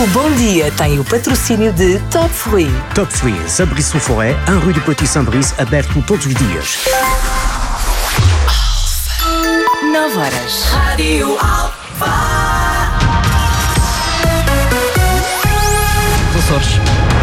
O Bom Dia tem o patrocínio de Top Fruit. Top Fruit, Saint-Brice Forêt, 1 rue du Petit Saint-Brice, aberto todos os dias. 9 horas. Rádio Alfa. Açores.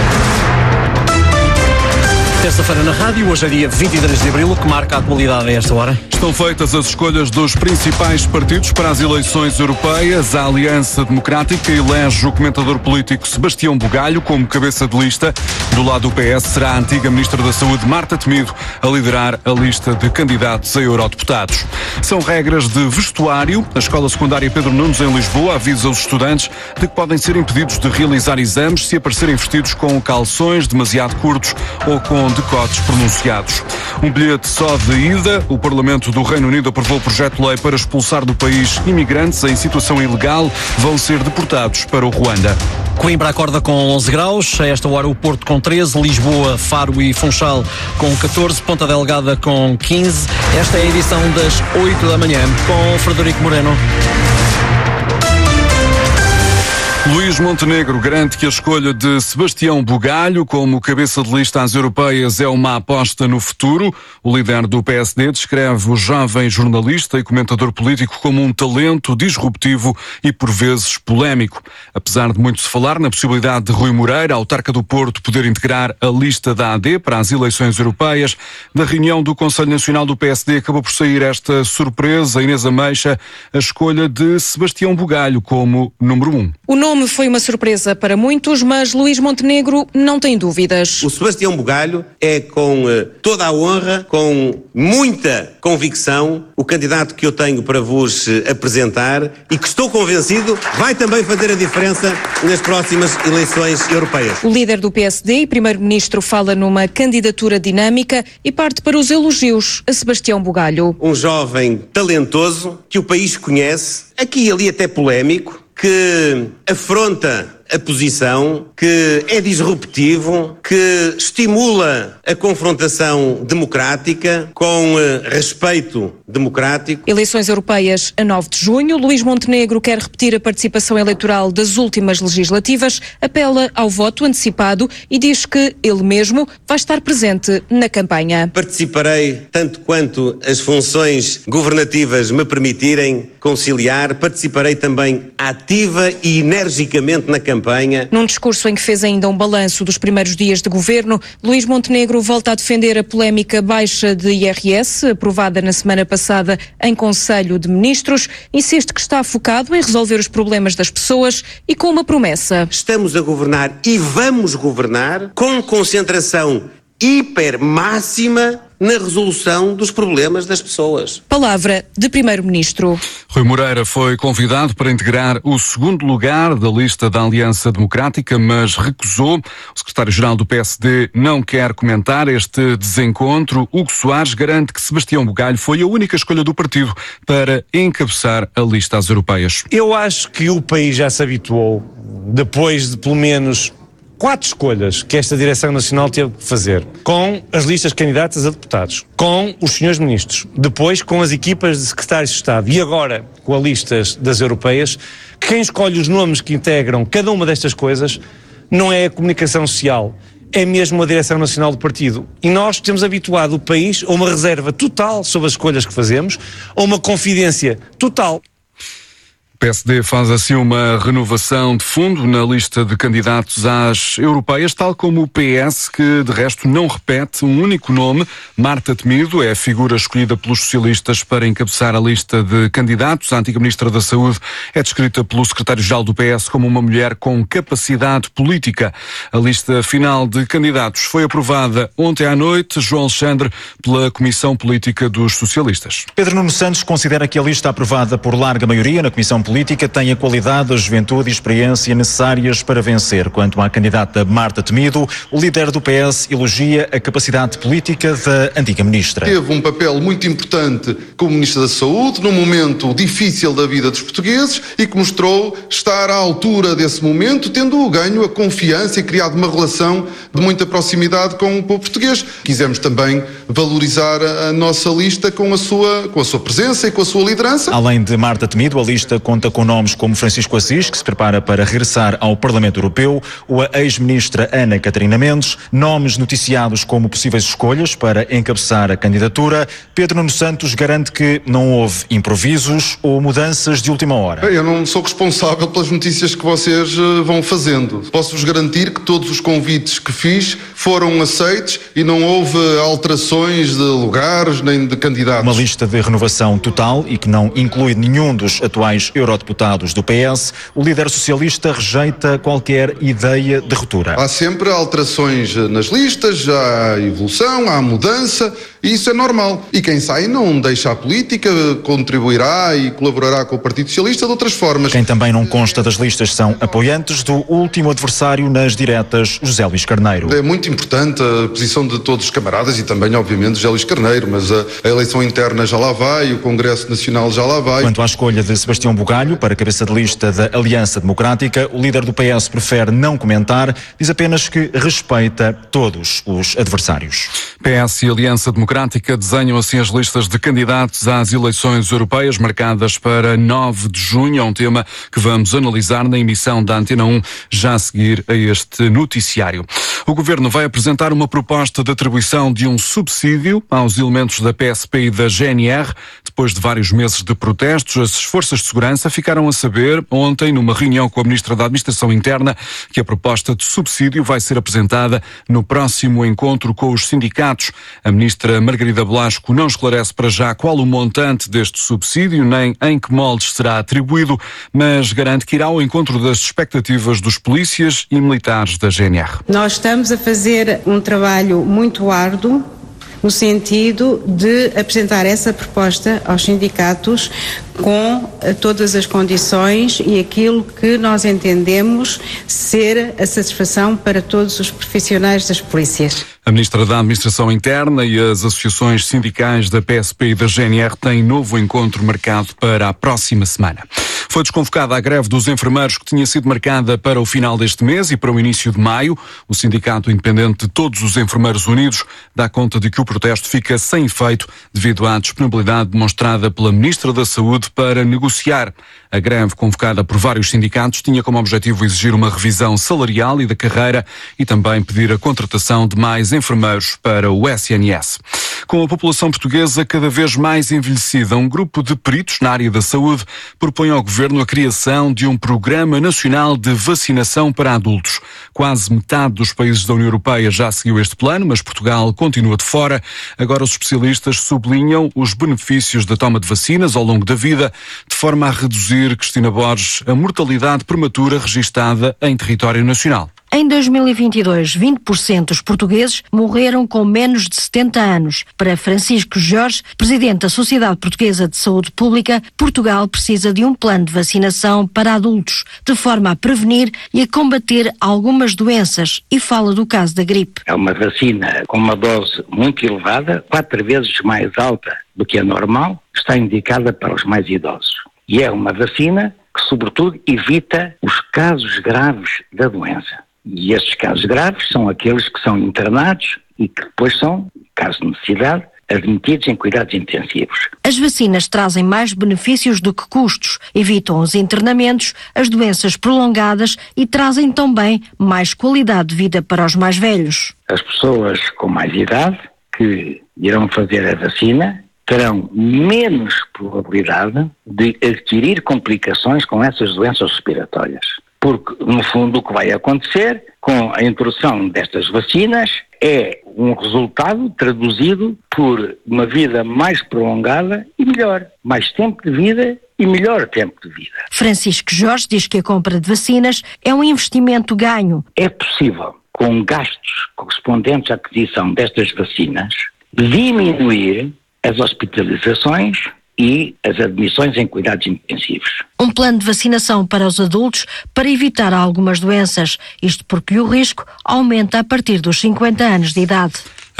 Terça-feira na rádio, hoje é dia 23 de abril, o que marca a atualidade a esta hora. Estão feitas as escolhas dos principais partidos para as eleições europeias. A Aliança Democrática elege o comentador político Sebastião Bugalho como cabeça de lista. Do lado do PS será a antiga Ministra da Saúde, Marta Temido, a liderar a lista de candidatos a eurodeputados. São regras de vestuário. A Escola Secundária Pedro Nunes, em Lisboa, avisa os estudantes de que podem ser impedidos de realizar exames se aparecerem vestidos com calções demasiado curtos ou com decotes pronunciados. Um bilhete só de ida. O Parlamento do Reino Unido aprovou o projeto de lei para expulsar do país imigrantes em situação ilegal. Vão ser deportados para o Ruanda. Coimbra acorda com 11 graus, a esta hora o Porto com 13, Lisboa, Faro e Funchal com 14, Ponta Delgada com 15. Esta é a edição das 8 da manhã com Frederico Moreno. Luís Montenegro garante que a escolha de Sebastião Bugalho como cabeça de lista às europeias é uma aposta no futuro. O líder do PSD descreve o jovem jornalista e comentador político como um talento disruptivo e por vezes polémico. Apesar de muito se falar na possibilidade de Rui Moreira, autarca do Porto, poder integrar a lista da AD para as eleições europeias, da reunião do Conselho Nacional do PSD acabou por sair esta surpresa. Inês Ameixa, a escolha de Sebastião Bugalho como número 1. O nome foi uma surpresa para muitos, mas Luís Montenegro não tem dúvidas. O Sebastião Bugalho é, com toda a honra, com muita convicção, o candidato que eu tenho para vos apresentar e que estou convencido vai também fazer a diferença nas próximas eleições europeias. O líder do PSD e primeiro-ministro fala numa candidatura dinâmica e parte para os elogios a Sebastião Bugalho. Um jovem talentoso que o país conhece, aqui e ali até polémico, que afronta a posição, que é disruptivo, que estimula a confrontação democrática com respeito democrático. Eleições europeias a 9 de junho. Luís Montenegro quer repetir a participação eleitoral das últimas legislativas, apela ao voto antecipado e diz que ele mesmo vai estar presente na campanha. Participarei tanto quanto as funções governativas me permitirem conciliar, participarei também ativa e energicamente na campanha. Num discurso em que fez ainda um balanço dos primeiros dias de governo, Luís Montenegro volta a defender a polémica baixa de IRS, aprovada na semana passada em Conselho de Ministros, insiste que está focado em resolver os problemas das pessoas e com uma promessa. Estamos a governar e vamos governar com concentração hiper máxima na resolução dos problemas das pessoas. Palavra de primeiro-ministro. Rui Moreira foi convidado para integrar o segundo lugar da lista da Aliança Democrática, mas recusou. O secretário-geral do PSD não quer comentar este desencontro. Hugo Soares garante que Sebastião Bugalho foi a única escolha do partido para encabeçar a lista às europeias. Eu acho que o país já se habituou, depois de pelo menos 4 escolhas que esta Direção Nacional teve que fazer, com as listas candidatas a deputados, com os senhores ministros, depois com as equipas de secretários de Estado e agora com as listas das europeias, quem escolhe os nomes que integram cada uma destas coisas não é a comunicação social, é mesmo a Direção Nacional do Partido. E nós temos habituado o país a uma reserva total sobre as escolhas que fazemos, a uma confidência total. O PSD faz assim uma renovação de fundo na lista de candidatos às europeias, tal como o PS, que de resto não repete um único nome. Marta Temido é a figura escolhida pelos socialistas para encabeçar a lista de candidatos. A antiga Ministra da Saúde é descrita pelo secretário-geral do PS como uma mulher com capacidade política. A lista final de candidatos foi aprovada ontem à noite, João Alexandre, pela Comissão Política dos Socialistas. Pedro Nuno Santos considera que a lista aprovada por larga maioria na Comissão Política tem a qualidade, a juventude e experiência necessárias para vencer. Quanto à candidata Marta Temido, o líder do PS elogia a capacidade política da antiga ministra. Teve um papel muito importante como Ministra da Saúde, num momento difícil da vida dos portugueses e que mostrou estar à altura desse momento, tendo ganho a confiança e criado uma relação de muita proximidade com o povo português. Quisemos também valorizar a nossa lista com a sua presença e com a sua liderança. Além de Marta Temido, a lista conta conta com nomes como Francisco Assis, que se prepara para regressar ao Parlamento Europeu, ou a ex-ministra Ana Catarina Mendes, nomes noticiados como possíveis escolhas para encabeçar a candidatura. Pedro Nuno Santos garante que não houve improvisos ou mudanças de última hora. Eu não sou responsável pelas notícias que vocês vão fazendo. Posso-vos garantir que todos os convites que fiz foram aceitos e não houve alterações de lugares nem de candidatos. Uma lista de renovação total e que não inclui nenhum dos atuais eurodeputados do PS. O líder socialista rejeita qualquer ideia de ruptura. Há sempre alterações nas listas, há evolução, há mudança, e isso é normal. E quem sai não deixa a política, contribuirá e colaborará com o Partido Socialista de outras formas. Quem também não consta das listas são apoiantes do último adversário nas diretas, José Luís Carneiro. É muito importante a posição de todos os camaradas e também, obviamente, José Luís Carneiro, mas a eleição interna já lá vai, o Congresso Nacional já lá vai. Quanto à escolha de Sebastião Bugalho para cabeça de lista da Aliança Democrática, o líder do PS prefere não comentar, diz apenas que respeita todos os adversários. PS e Aliança Democrática desenham assim as listas de candidatos às eleições europeias marcadas para 9 de junho. É um tema que vamos analisar na emissão da Antena 1 já a seguir a este noticiário. O Governo vai apresentar uma proposta de atribuição de um subsídio aos elementos da PSP e da GNR. Depois de vários meses de protestos, as forças de segurança ficaram a saber ontem, numa reunião com a Ministra da Administração Interna, que a proposta de subsídio vai ser apresentada no próximo encontro com os sindicatos. A Ministra Margarida Blasco não esclarece para já qual o montante deste subsídio, nem em que moldes será atribuído, mas garante que irá ao encontro das expectativas dos polícias e militares da GNR. Nós estamos a fazer um trabalho muito árduo no sentido de apresentar essa proposta aos sindicatos com todas as condições e aquilo que nós entendemos ser a satisfação para todos os profissionais das polícias. A Ministra da Administração Interna e as associações sindicais da PSP e da GNR têm novo encontro marcado para a próxima semana. Foi desconvocada a greve dos enfermeiros que tinha sido marcada para o final deste mês e para o início de maio. O Sindicato Independente de Todos os Enfermeiros Unidos dá conta de que o protesto fica sem efeito devido à disponibilidade demonstrada pela Ministra da Saúde para negociar. A greve, convocada por vários sindicatos, tinha como objetivo exigir uma revisão salarial e da carreira e também pedir a contratação de mais enfermeiros para o SNS. Com a população portuguesa cada vez mais envelhecida, um grupo de peritos na área da saúde propõe ao Governo a criação de um programa nacional de vacinação para adultos. Quase metade dos países da União Europeia já seguiu este plano, mas Portugal continua de fora. Agora os especialistas sublinham os benefícios da toma de vacinas ao longo da vida, de forma a reduzir, Cristina Borges, a mortalidade prematura registada em território nacional. Em 2022, 20% dos portugueses morreram com menos de 70 anos. Para Francisco Jorge, presidente da Sociedade Portuguesa de Saúde Pública, Portugal precisa de um plano de vacinação para adultos, de forma a prevenir e a combater algumas doenças, e fala do caso da gripe. É uma vacina com uma dose muito elevada, 4 vezes mais alta do que a normal, está indicada para os mais idosos. E é uma vacina que, sobretudo, evita os casos graves da doença. E estes casos graves são aqueles que são internados e que depois são, caso de necessidade, admitidos em cuidados intensivos. As vacinas trazem mais benefícios do que custos, evitam os internamentos, as doenças prolongadas e trazem também mais qualidade de vida para os mais velhos. As pessoas com mais idade que irão fazer a vacina terão menos probabilidade de adquirir complicações com essas doenças respiratórias. Porque, no fundo, o que vai acontecer com a introdução destas vacinas é um resultado traduzido por uma vida mais prolongada e melhor. Mais tempo de vida e melhor tempo de vida. Francisco Jorge diz que a compra de vacinas é um investimento ganho. É possível, com gastos correspondentes à aquisição destas vacinas, diminuir as hospitalizações e as admissões em cuidados intensivos. Um plano de vacinação para os adultos para evitar algumas doenças, isto porque o risco aumenta a partir dos 50 anos de idade.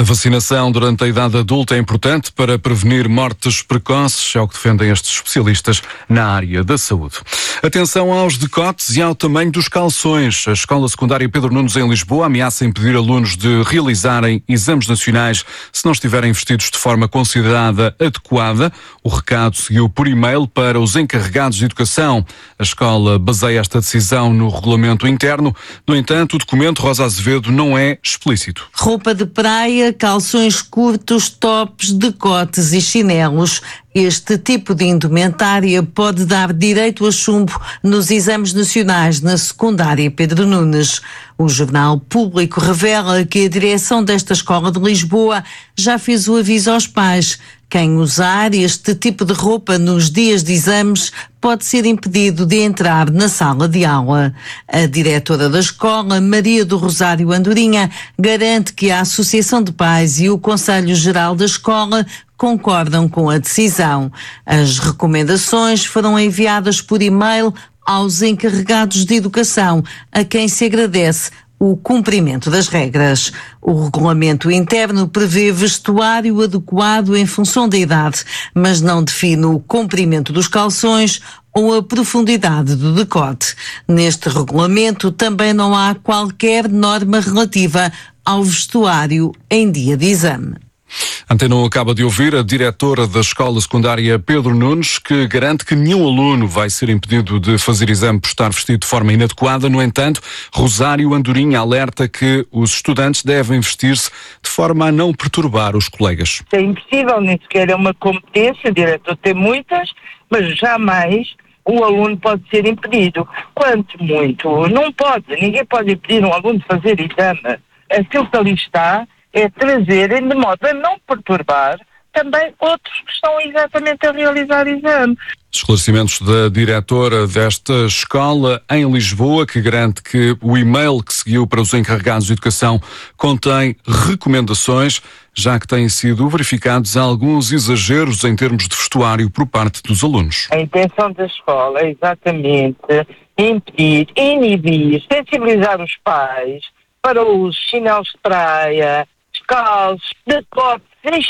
A vacinação durante a idade adulta é importante para prevenir mortes precoces, é o que defendem estes especialistas na área da saúde. Atenção aos decotes e ao tamanho dos calções. A Escola Secundária Pedro Nunes em Lisboa ameaça impedir alunos de realizarem exames nacionais se não estiverem vestidos de forma considerada adequada. O recado seguiu por e-mail para os encarregados de educação. A escola baseia esta decisão no regulamento interno. No entanto, o documento, Rosa Azevedo, não é explícito. Roupa de praia, calções curtos, tops, decotes e chinelos. Este tipo de indumentária pode dar direito a chumbo nos exames nacionais na secundária Pedro Nunes. O Jornal Público revela que a direção desta escola de Lisboa já fez o aviso aos pais. Quem usar este tipo de roupa nos dias de exames pode ser impedido de entrar na sala de aula. A diretora da escola, Maria do Rosário Andorinha, garante que a Associação de Pais e o Conselho Geral da Escola concordam com a decisão. As recomendações foram enviadas por e-mail aos encarregados de educação, a quem se agradece o cumprimento das regras. O regulamento interno prevê vestuário adequado em função da idade, mas não define o comprimento dos calções ou a profundidade do decote. Neste regulamento também não há qualquer norma relativa ao vestuário em dia de exame. Antena 1 acaba de ouvir a diretora da Escola Secundária Pedro Nunes, que garante que nenhum aluno vai ser impedido de fazer exame por estar vestido de forma inadequada. No entanto, Rosário Andorinha alerta que os estudantes devem vestir-se de forma a não perturbar os colegas. É impossível, nem sequer é uma competência, o diretor tem muitas, mas jamais o aluno pode ser impedido. Quanto muito, não pode, ninguém pode impedir um aluno de fazer exame. Aquilo que ali está é trazerem de modo a não perturbar também outros que estão exatamente a realizar exame. Esclarecimentos da diretora desta escola em Lisboa, que garante que o e-mail que seguiu para os encarregados de educação contém recomendações, já que têm sido verificados alguns exageros em termos de vestuário por parte dos alunos. A intenção da escola é exatamente impedir, inibir, sensibilizar os pais para os chinelos de praia, descalços, decotes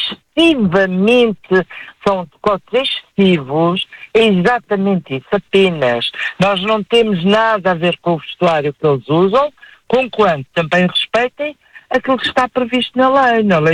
são decotes excessivos, é exatamente isso, apenas. Nós não temos nada a ver com o vestuário que eles usam, conquanto também respeitem aquilo que está previsto na Lei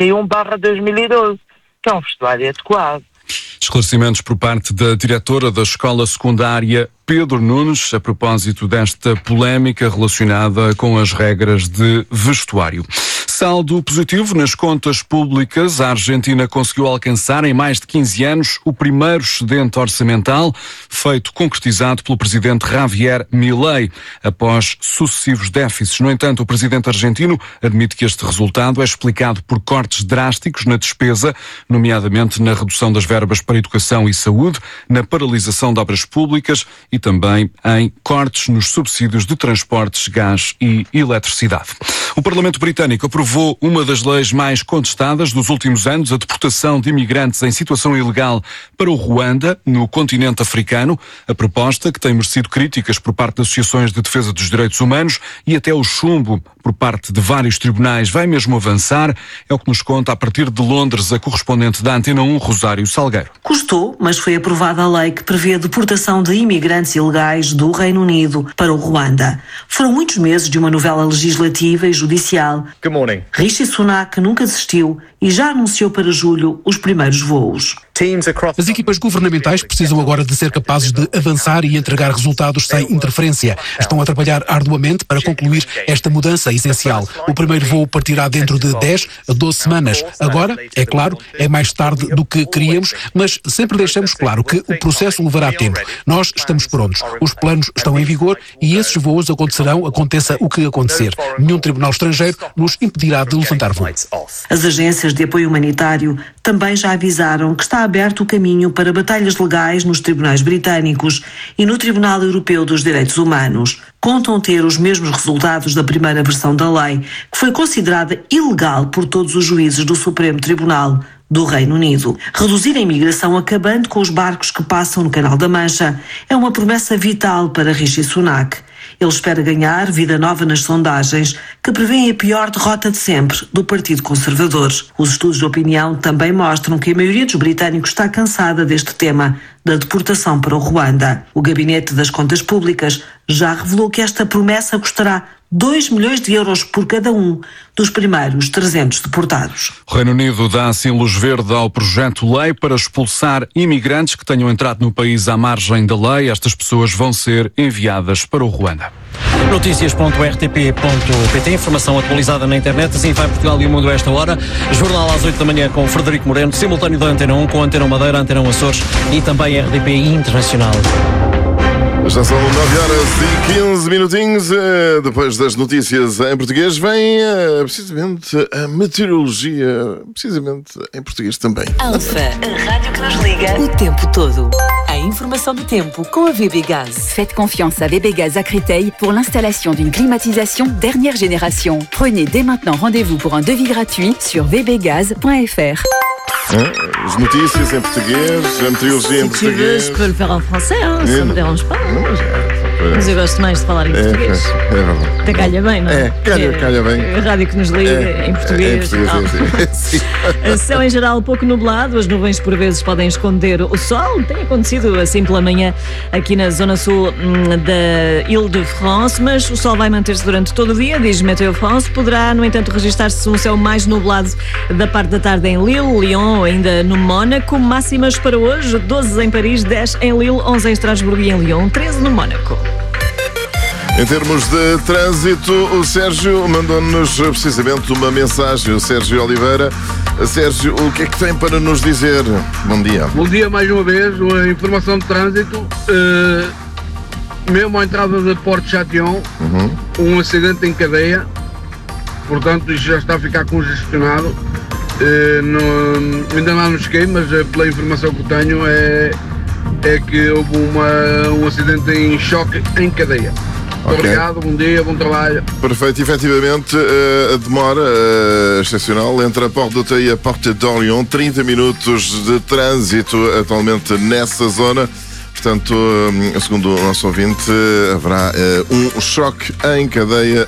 51/2012, que é um vestuário adequado. Esclarecimentos por parte da diretora da Escola Secundária Pedro Nunes, a propósito desta polémica relacionada com as regras de vestuário. Saldo positivo nas contas públicas. A Argentina conseguiu alcançar em mais de 15 anos o primeiro excedente orçamental, feito concretizado pelo presidente Javier Milei, após sucessivos déficits. No entanto, o presidente argentino admite que este resultado é explicado por cortes drásticos na despesa, nomeadamente na redução das verbas para educação e saúde, na paralisação de obras públicas e também em cortes nos subsídios de transportes, gás e eletricidade. O Parlamento Britânico aprovou uma das leis mais contestadas dos últimos anos, a deportação de imigrantes em situação ilegal para o Ruanda, no continente africano. A proposta, que tem merecido críticas por parte de associações de defesa dos direitos humanos e até o chumbo por parte de vários tribunais, vai mesmo avançar. É o que nos conta a partir de Londres a correspondente da Antena 1, Rosário Salgueiro. Custou, mas foi aprovada a lei que prevê a deportação de imigrantes ilegais do Reino Unido para o Ruanda. Foram muitos meses de uma novela legislativa e judicial. Good morning. Rishi Sunak nunca desistiu e já anunciou para julho os primeiros voos. As equipas governamentais precisam agora de ser capazes de avançar e entregar resultados sem interferência. Estão a trabalhar arduamente para concluir esta mudança essencial. O primeiro voo partirá dentro de 10 a 12 semanas. Agora, é claro, é mais tarde do que queríamos, mas sempre deixamos claro que o processo levará tempo. Nós estamos prontos. Os planos estão em vigor e esses voos acontecerão, aconteça o que acontecer. Nenhum tribunal estrangeiro nos impedirá de levantar voo. As agências de apoio humanitário também já avisaram que está aberto o caminho para batalhas legais nos tribunais britânicos e no Tribunal Europeu dos Direitos Humanos. Contam ter os mesmos resultados da primeira versão da lei, que foi considerada ilegal por todos os juízes do Supremo Tribunal do Reino Unido. Reduzir a imigração acabando com os barcos que passam no Canal da Mancha é uma promessa vital para Rishi Sunak. Ele espera ganhar vida nova nas sondagens, que prevêem a pior derrota de sempre do Partido Conservador. Os estudos de opinião também mostram que a maioria dos britânicos está cansada deste tema, da deportação para o Ruanda. O Gabinete das Contas Públicas já revelou que esta promessa custará 2 milhões de euros por cada um dos primeiros 300 deportados. O Reino Unido dá assim luz verde ao projeto-lei para expulsar imigrantes que tenham entrado no país à margem da lei. Estas pessoas vão ser enviadas para o Ruanda. Notícias.rtp.pt, informação atualizada na internet. Assim vai Portugal e o Mundo a esta hora. Jornal às 8 da manhã com o Frederico Moreno, simultâneo da Antena 1 com a Antena Madeira, Antena 1 Açores e também RTP Internacional. Já são 9 horas e 15 minutinhos. Depois das notícias em português, vem precisamente a meteorologia, precisamente em português também. Alfa, a rádio que nos liga o tempo todo. A informação do tempo com a VB Gaz. Faites confiance à VB Gaz à Créteil pour l'installation d'une climatisation dernière génération. Prenez dès maintenant rendez-vous pour un devis gratuit sur vbgaz.fr. As notícias em português, a meteorologia em português. Tu veux, je peux le faire en français, hein, ça me dérange pas. Mas eu gosto mais de falar em português. É verdade. Até calha bem, não é? Calha bem. A rádio que nos liga em português. Sim. Céu em geral pouco nublado, as nuvens por vezes podem esconder o sol. Tem acontecido assim pela manhã aqui na zona sul da Île-de-France, mas o sol vai manter-se durante todo o dia, diz Météo France. Poderá, no entanto, registrar-se um céu mais nublado da parte da tarde em Lille, Lyon, ainda no Mónaco. Máximas para hoje: 12 em Paris, 10 em Lille, 11 em Estrasburgo e em Lyon, 13 no Mónaco. Em termos de trânsito, o Sérgio mandou-nos precisamente uma mensagem. O Sérgio Oliveira. Sérgio, o que é que tem para nos dizer? Bom dia. Bom dia mais uma vez. Uma informação de trânsito. Mesmo à entrada da Porto Châtillon, um acidente em cadeia. Portanto, isto já está a ficar congestionado. Ainda não cheguei, mas pela informação que tenho é que houve um acidente em choque em cadeia. Okay. Obrigado, bom dia, bom trabalho. Perfeito, efetivamente a demora excepcional entre a Porte d'Auteuil e a Porte d'Orléans, 30 minutos de trânsito atualmente nessa zona. Portanto, segundo o nosso ouvinte, haverá um choque em cadeia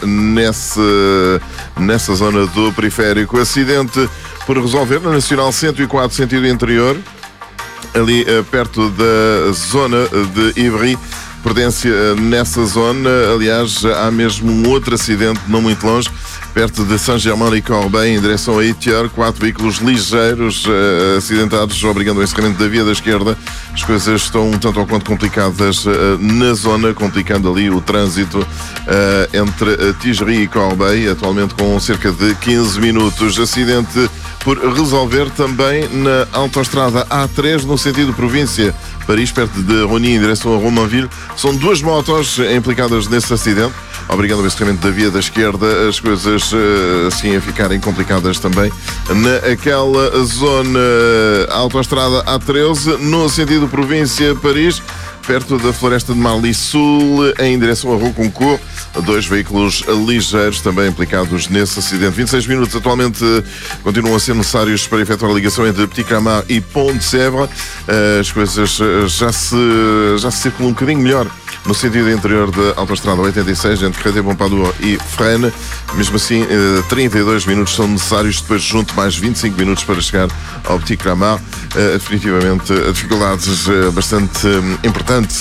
nessa zona do periférico. Acidente por resolver na Nacional 104, sentido interior, ali perto da zona de Ivry. Prudência nessa zona. Aliás, há mesmo um outro acidente não muito longe, perto de Saint-Germain-les-Corbeil, em direção a Itier. 4 veículos ligeiros acidentados, obrigando ao encerramento da via da esquerda. As coisas estão um tanto ou quanto complicadas na zona, complicando ali o trânsito entre Tigerie e Corbeil, atualmente com cerca de 15 minutos. Acidente por resolver também na autoestrada A3, no sentido província Paris, perto de Rony, em direção a Romainville. São 2 motos implicadas nesse acidente, obrigando ao encerramento da via da esquerda. As coisas assim a ficarem complicadas também naquela zona. Autoestrada A13, no sentido província Paris, perto da Floresta de Marly Sul, em direção a Roconcourt. 2 veículos ligeiros também implicados nesse acidente. 26 minutos atualmente continuam a ser necessários para efetuar a ligação entre Petit Clamart e Pont de Sèvres. As coisas já se circulam um bocadinho melhor no sentido interior da autoestrada 86, entre Créteil Pompadour e Fresnes. Mesmo assim, 32 minutos são necessários, depois junto mais 25 minutos para chegar ao Petit Clamart. Definitivamente, dificuldades bastante importantes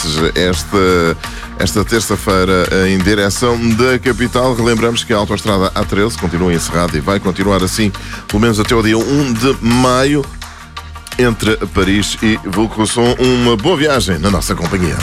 esta terça-feira em direção da capital. Relembramos que a autoestrada A13 continua encerrada e vai continuar assim pelo menos até o dia 1 de maio entre Paris e Vaucluse. Uma boa viagem na nossa companhia.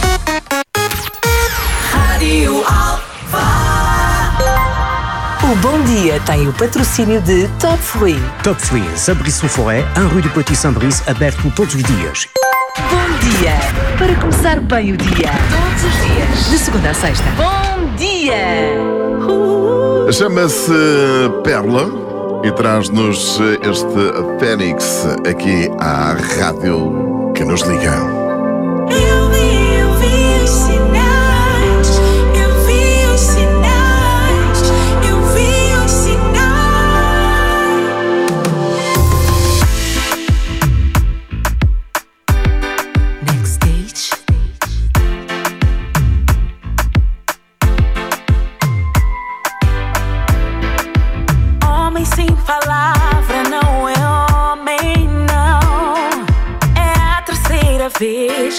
Rádio Alfa. O Bom Dia tem o patrocínio de Top Fruit. Top Fruit, Saint-Brice-sous-Forêt, 1 rue du Petit-Saint-Brice, aberto todos os dias. Bom dia, para começar bem o dia, todos os dias, de segunda a sexta. Bom dia! Chama-se Perla e traz-nos este Fênix aqui à rádio que nos liga.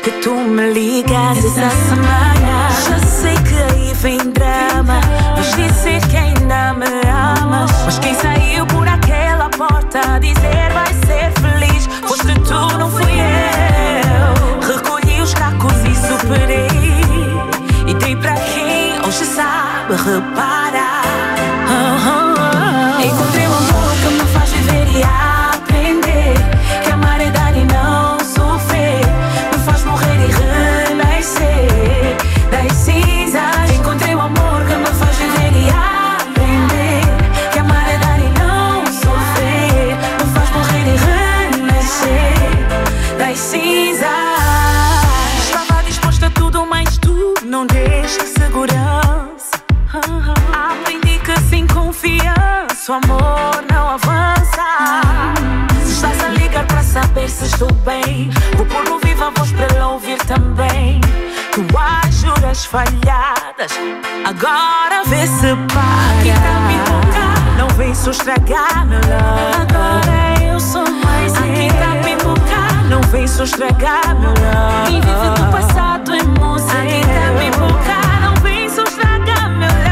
que tu me ligas essa semana. Já sei que aí vem drama, vais dizer que ainda me amas. Mas quem saiu por aquela porta a dizer vai ser feliz foste tu, não fui eu. Recolhi os cacos e superei, e dei para quem hoje sabe reparar. Encontrei um amor que me faz viver e aprender que amar é dar e não sofrer, me faz morrer e renascer das cinzas. Encontrei um amor que me faz viver e aprender que amar é dar e não sofrer, me faz morrer e renascer das cinzas. Estava disposta a tudo, mas tu não deste segurança. Aprendi que sem confiança o amor não avança. Se estás a ligar para saber se estou bem, vou pôr no vivo a voz para ela ouvir também. Tuas juras falhadas, agora vê se para. Quem tá me tocar não vem só estragar meu love. Agora eu sou mais eu. Quem tá me tocar não vem só estragar meu love. Quem vive do passado é museu. Quem tá me tocar não vem só estragar meu love.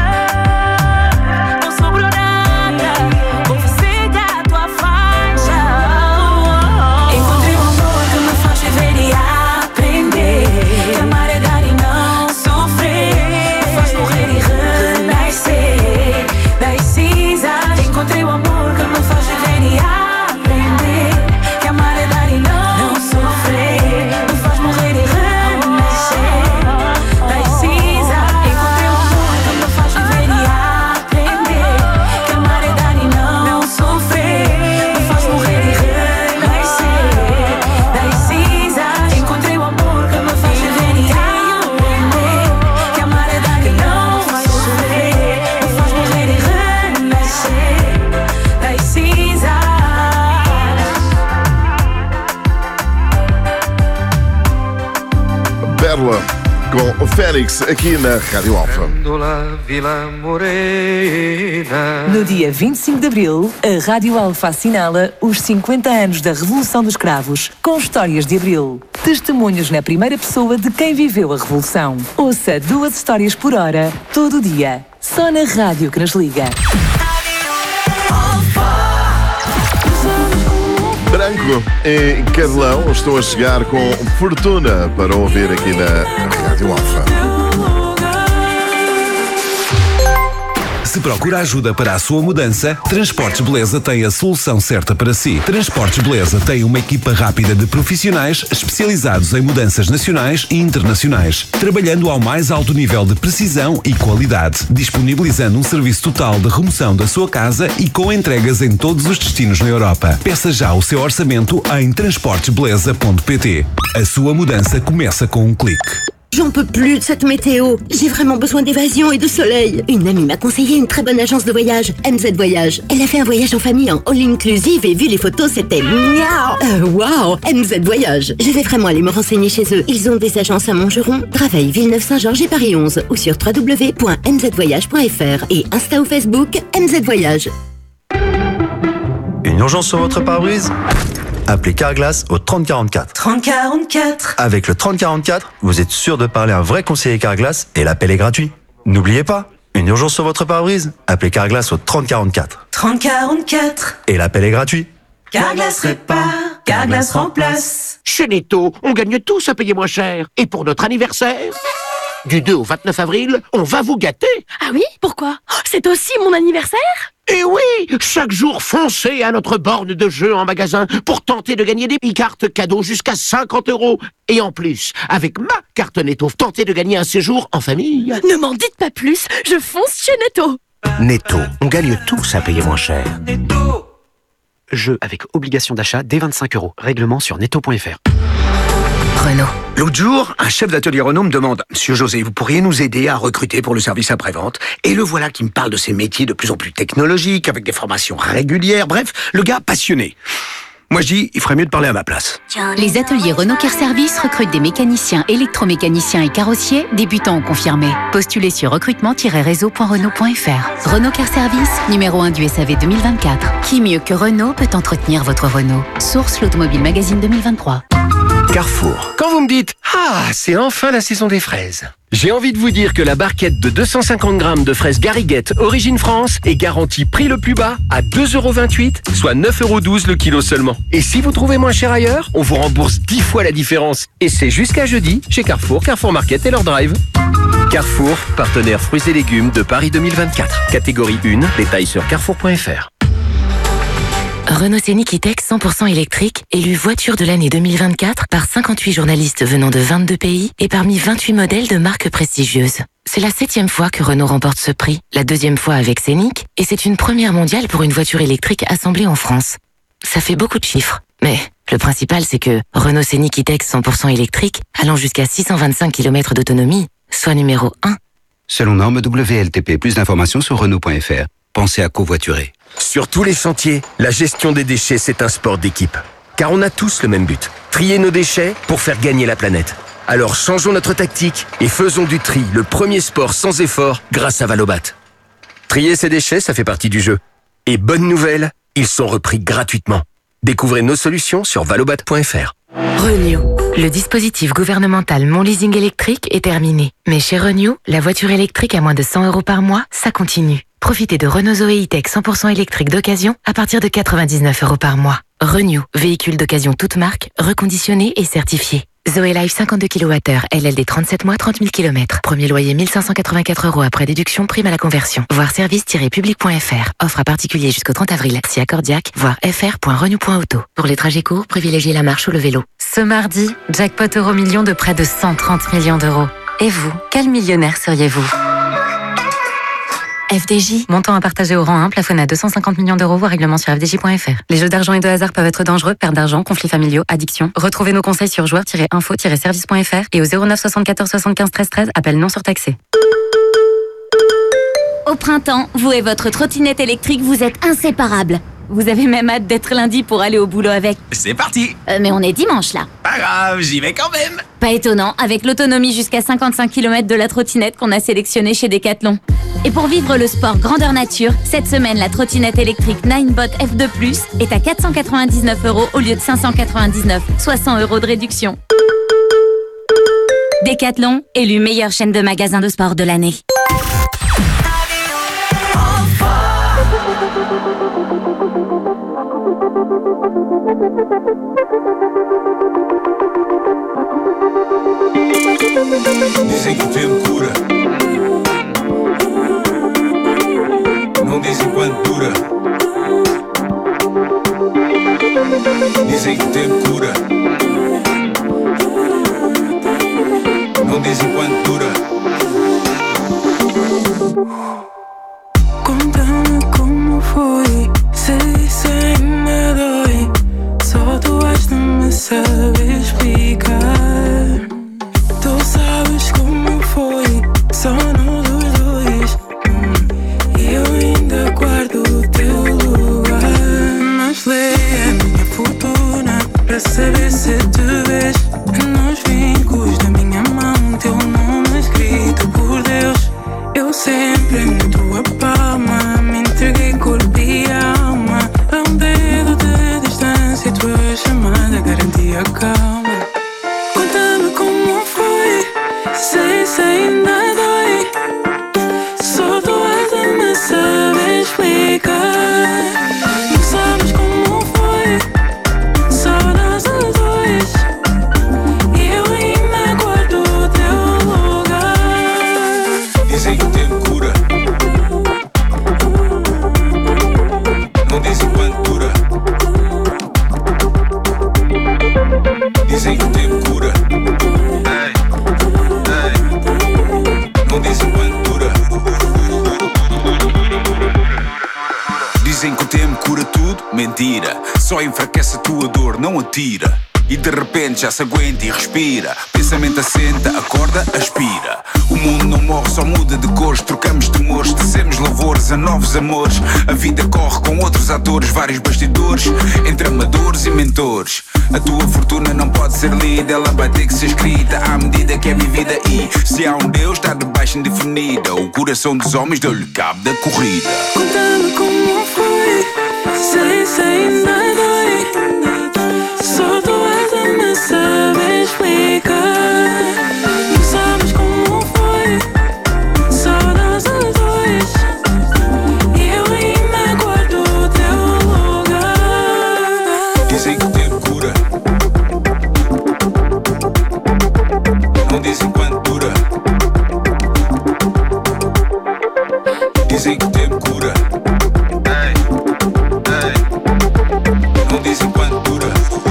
Não sobrou nada, vou cegar tua faixa. Encontrei um amor que me faz viver e aprender que amar é dar e não sofrer, me faz morrer e renascer das cinzas. Encontrei um amor que me faz viver e aprender que amar é dar e não sofrer, me faz morrer e renascer das cinzas. Encontrei um amor que me faz viver e aprender que amar é dar e não sofrer, me faz morrer e renascer das cinzas. Encontrei um amor que me faz viver e aprender que amar é dar e não sofrer, me faz morrer e renascer das cinzas. Berla com o Félix aqui na Rádio Alfa. No dia 25 de Abril, a Rádio Alfa assinala os 50 anos da Revolução dos Cravos, com histórias de Abril. Testemunhos na primeira pessoa de quem viveu a Revolução. Ouça 2 histórias por hora, todo o dia. Só na rádio que nos liga. Branco e Carlão estão a chegar com fortuna para ouvir aqui na Rádio Alfa. Se procura ajuda para a sua mudança, Transportes Beleza tem a solução certa para si. Transportes Beleza tem uma equipa rápida de profissionais especializados em mudanças nacionais e internacionais, trabalhando ao mais alto nível de precisão e qualidade, disponibilizando um serviço total de remoção da sua casa e com entregas em todos os destinos na Europa. Peça já o seu orçamento em transportesbeleza.pt. A sua mudança começa com um clique. J'en peux plus de cette météo. J'ai vraiment besoin d'évasion et de soleil. Une amie m'a conseillé une très bonne agence de voyage, MZ Voyage. Elle a fait un voyage en famille en all-inclusive et vu les photos, c'était miaou. Waouh, MZ Voyage. Je vais vraiment aller me renseigner chez eux. Ils ont des agences à Montgeron, Draveil, Villeneuve-Saint-Georges et Paris 11 ou sur www.mzvoyage.fr et Insta ou Facebook MZ Voyage. Une urgence sur votre pare-brise ? Appelez Carglass au 3044. 3044. Avec le 3044, vous êtes sûr de parler à un vrai conseiller Carglass et l'appel est gratuit. N'oubliez pas, une urgence sur votre pare-brise, appelez Carglass au 3044. 3044. Et l'appel est gratuit. Carglass répare, Carglass remplace. Chez Netto, on gagne tous à payer moins cher. Et pour notre anniversaire, du 2 au 29 avril, on va vous gâter. Ah oui ? Pourquoi ? C'est aussi mon anniversaire ? Et oui, chaque jour, foncez à notre borne de jeu en magasin pour tenter de gagner des e-cartes cadeaux jusqu'à 50 €. Et en plus, avec ma carte Netto, tentez de gagner un séjour en famille. Ne m'en dites pas plus, je fonce chez Netto. Netto, on gagne tous à payer moins cher. Jeu avec obligation d'achat dès 25 €. Règlement sur netto.fr. Renault. L'autre jour, un chef d'atelier Renault me demande « Monsieur José, vous pourriez nous aider à recruter pour le service après-vente ?» Et le voilà qui me parle de ces métiers de plus en plus technologiques, avec des formations régulières, bref, le gars passionné. Moi je dis, il ferait mieux de parler à ma place. Les ateliers Renault Care Service recrutent des mécaniciens, électromécaniciens et carrossiers, débutants ou confirmés. Postulez sur recrutement-réseau.renault.fr. Renault Care Service, numéro 1 du SAV 2024. Qui mieux que Renault peut entretenir votre Renault ? Source l'Automobile Magazine 2023. Carrefour. Quand vous me dites « Ah, c'est enfin la saison des fraises », j'ai envie de vous dire que la barquette de 250 grammes de fraises Gariguette Origine France est garantie prix le plus bas à 2,28 €, soit 9,12 € le kilo seulement. Et si vous trouvez moins cher ailleurs, on vous rembourse 10 fois la différence. Et c'est jusqu'à jeudi chez Carrefour, Carrefour Market et leur drive. Carrefour, partenaire fruits et légumes de Paris 2024. Catégorie 1, détails sur carrefour.fr. Renault Scénic E-Tech 100% électrique, élu voiture de l'année 2024 par 58 journalistes venant de 22 pays et parmi 28 modèles de marques prestigieuses. C'est la 7e fois que Renault remporte ce prix, la 2e fois avec Scénic, et c'est une première mondiale pour une voiture électrique assemblée en France. Ça fait beaucoup de chiffres, mais le principal c'est que Renault Scénic E-Tech 100% électrique, allant jusqu'à 625 km d'autonomie, soit numéro 1. Selon norme WLTP, plus d'informations sur Renault.fr. Pensez à covoiturer. Sur tous les chantiers, la gestion des déchets, c'est un sport d'équipe. Car on a tous le même but, trier nos déchets pour faire gagner la planète. Alors changeons notre tactique et faisons du tri le premier sport sans effort grâce à Valobat. Trier ses déchets, ça fait partie du jeu. Et bonne nouvelle, ils sont repris gratuitement. Découvrez nos solutions sur valobat.fr. Renew. Le dispositif gouvernemental Mon Leasing électrique est terminé. Mais chez Renew, la voiture électrique à moins de 100 € par mois, ça continue. Profitez de Renault Zoé E-Tech 100% électrique d'occasion à partir de 99 € par mois. Renew, véhicule d'occasion toute marque, reconditionné et certifié. Zoé Life 52 kWh, LLD 37 mois, 30 000 km. Premier loyer 1584 € après déduction, prime à la conversion. Voir service-public.fr. Offre à particulier jusqu'au 30 avril. Si accordiaque, voir fr.renew.auto. Pour les trajets courts, privilégiez la marche ou le vélo. Ce mardi, jackpot Euro-Million de près de 130 millions d'euros. Et vous, quel millionnaire seriez-vous ? FDJ, montant à partager au rang 1, plafonné à 250 millions d'euros, voire règlement sur fdj.fr. Les jeux d'argent et de hasard peuvent être dangereux, perte d'argent, conflits familiaux, addiction. Retrouvez nos conseils sur joueurs-info-service.fr et au 09 74 75 13 13, appel non surtaxé. Au printemps, vous et votre trottinette électrique, vous êtes inséparables. Vous avez même hâte d'être lundi pour aller au boulot avec. C'est parti. Mais on est dimanche là. Pas grave, j'y vais quand même. Pas étonnant, avec l'autonomie jusqu'à 55 km de la trottinette qu'on a sélectionnée chez Decathlon. Et pour vivre le sport grandeur nature, cette semaine, la trottinette électrique Ninebot F2+, est à 499 € au lieu de 599, soit 100 € de réduction. Decathlon, élu meilleure chaîne de magasins de sport de l'année. Dizem que o tempo cura, não dizem quanto dura. Dizem que o tempo cura, não dizem quanto dura. Conta-me como foi, sei se ainda dói. Só tu has de me saber explicar. Tu sabes como foi, só nós os dois. E eu ainda guardo o teu lugar. Mas lê a minha fortuna pra saber se te vês nos vincos da minha mão. Teu nome escrito por Deus. Eu sempre na tua palma me entreguei corpo e alma. A um dedo de distância, tua chamada garantia calma. Conta-me como foi, sei se ainda dói. Só tu has de me saber explicar. Tu sabes como foi, só nós os dois. E eu ainda guardo o teu lugar. Mas lê a minha fortuna pra saber se te vês nos vincos da minha mão. Teu nome escrito por Deus. Eu sempre na tua palma me entreguei corpo e alma. A um dedo de distância, tua chamada garantia calma. Não sabes como foi, só nós os dois. E eu ainda guardo o teu lugar. Dizem que o tempo cura, não dizem quanto dura. Dizem que o tempo cura, não dizem quanto dura. Dizem que o tempo cura tudo, mentira. Só enfraquece a tua dor, não atira. E de repente já se aguenta e respira. Pensamento assenta, acorda, aspira. O mundo não morre, só muda de cores. Trocamos temores, tecemos louvores a novos amores. A vida corre com outros atores, vários bastidores, entre amadores e mentores. A tua fortuna não pode ser lida, ela vai ter que ser escrita à medida que é vivida. E se há um Deus, está debaixo indefinida. O coração dos homens deu-lhe cabo da corrida. Conta-me como foi, sei se ainda dói. Só tu has de me saber fica. Tu sabes como foi, só nós os dois. E eu ainda guardo o teu lugar. Dizem que o tempo cura, não dizem quanto dura. Dizem que o tempo cura, não dizem quanto dura.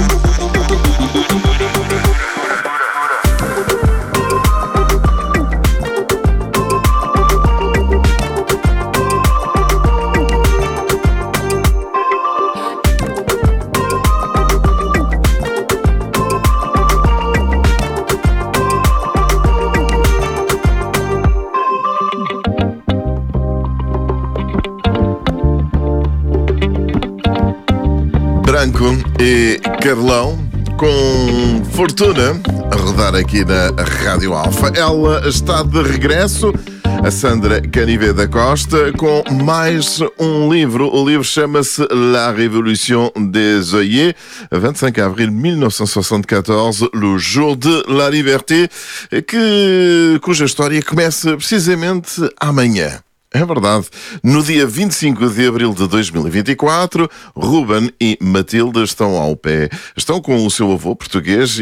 Branco e Carlão com Fortuna a rodar aqui na Rádio Alfa. Ela está de regresso, a Sandra Canivet da Costa, com mais um livro. O livro chama-se La Révolution des œillets, 25 avril 1974, le jour de la liberté, cuja história começa precisamente amanhã. É verdade. No dia 25 de abril de 2024, Ruben e Matilde estão ao pé. Estão com o seu avô português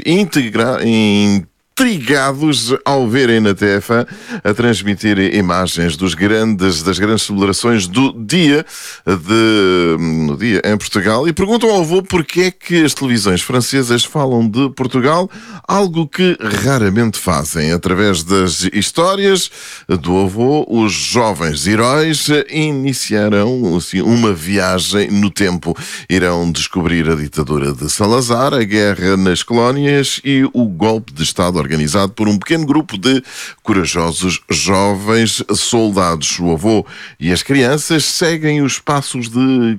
intrigados ao verem na TF1 a transmitir imagens das grandes celebrações do dia em Portugal, e perguntam ao avô porque é que as televisões francesas falam de Portugal, algo que raramente fazem. Através das histórias do avô, os jovens heróis iniciarão assim, uma viagem no tempo. Irão descobrir a ditadura de Salazar, a guerra nas colónias e o golpe de Estado organizado por um pequeno grupo de corajosos jovens soldados. O avô e as crianças seguem os passos do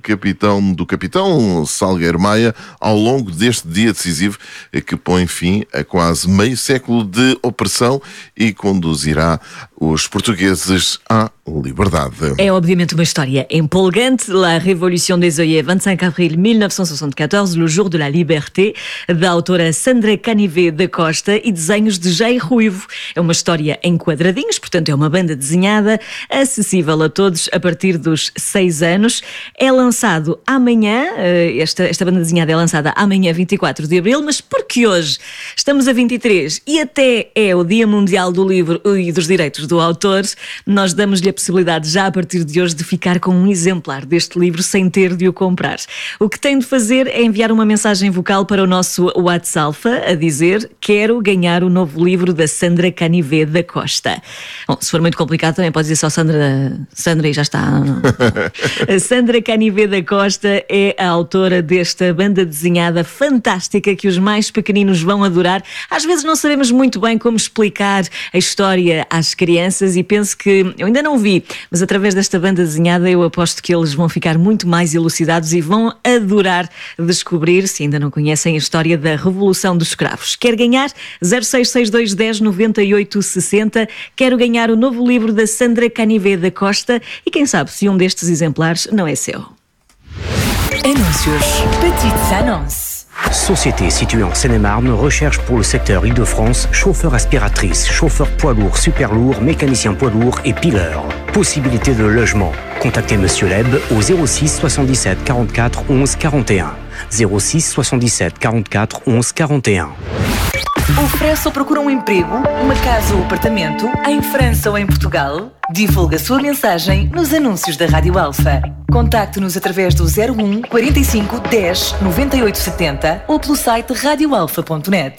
capitão Salgueiro Maia ao longo deste dia decisivo que põe fim a quase meio século de opressão e conduzirá os portugueses à liberdade. É obviamente uma história empolgante. La Révolution des œillets, 25 avril 1974, le jour de la liberté, da autora Sandra Canivet da Costa, e desenhos de Jair Ruivo. É uma história em quadradinhos, portanto é uma banda desenhada, acessível a todos a partir dos 6 anos. É lançado amanhã, esta banda desenhada é lançada amanhã, 24 de abril, mas porque hoje estamos a 23 e até é o Dia Mundial do Livro e dos Direitos do Autor, nós damos-lhe a possibilidade já a partir de hoje de ficar com um exemplar deste livro sem ter de o comprar. O que tem de fazer é enviar uma mensagem vocal para o nosso WhatsApp a dizer: quero ganhar o novo livro da Sandra Canivet da Costa. Bom, se for muito complicado também pode dizer só Sandra e já está. A Sandra Canivet da Costa é a autora desta banda desenhada fantástica que os mais pequeninos vão adorar. Às vezes não sabemos muito bem como explicar a história às crianças e penso que, eu ainda não vi, mas através desta banda desenhada eu aposto que eles vão ficar muito mais elucidados e vão adorar descobrir, se ainda não conhecem, a história da Revolução dos Escravos. Quer ganhar? 0662 10 98 60. Quero ganhar o novo livro da Sandra Canivet da Costa e quem sabe se um destes exemplares não é seu. Anúncios. Petites annonces. Société située en Seine-et-Marne recherche pour le secteur Île-de-France chauffeur aspiratrice, chauffeur poids lourd, super lourd, mécanicien poids lourd et pileur. Possibilité de logement. Contactez Monsieur Leb au 06 77 44 11 41. 06 77 44 11 41. Oferece ou procura um emprego, uma casa ou apartamento, em França ou em Portugal? Divulgue a sua mensagem nos anúncios da Rádio Alfa. Contacte-nos através do 01 45 10 98 70 ou pelo site radioalfa.net.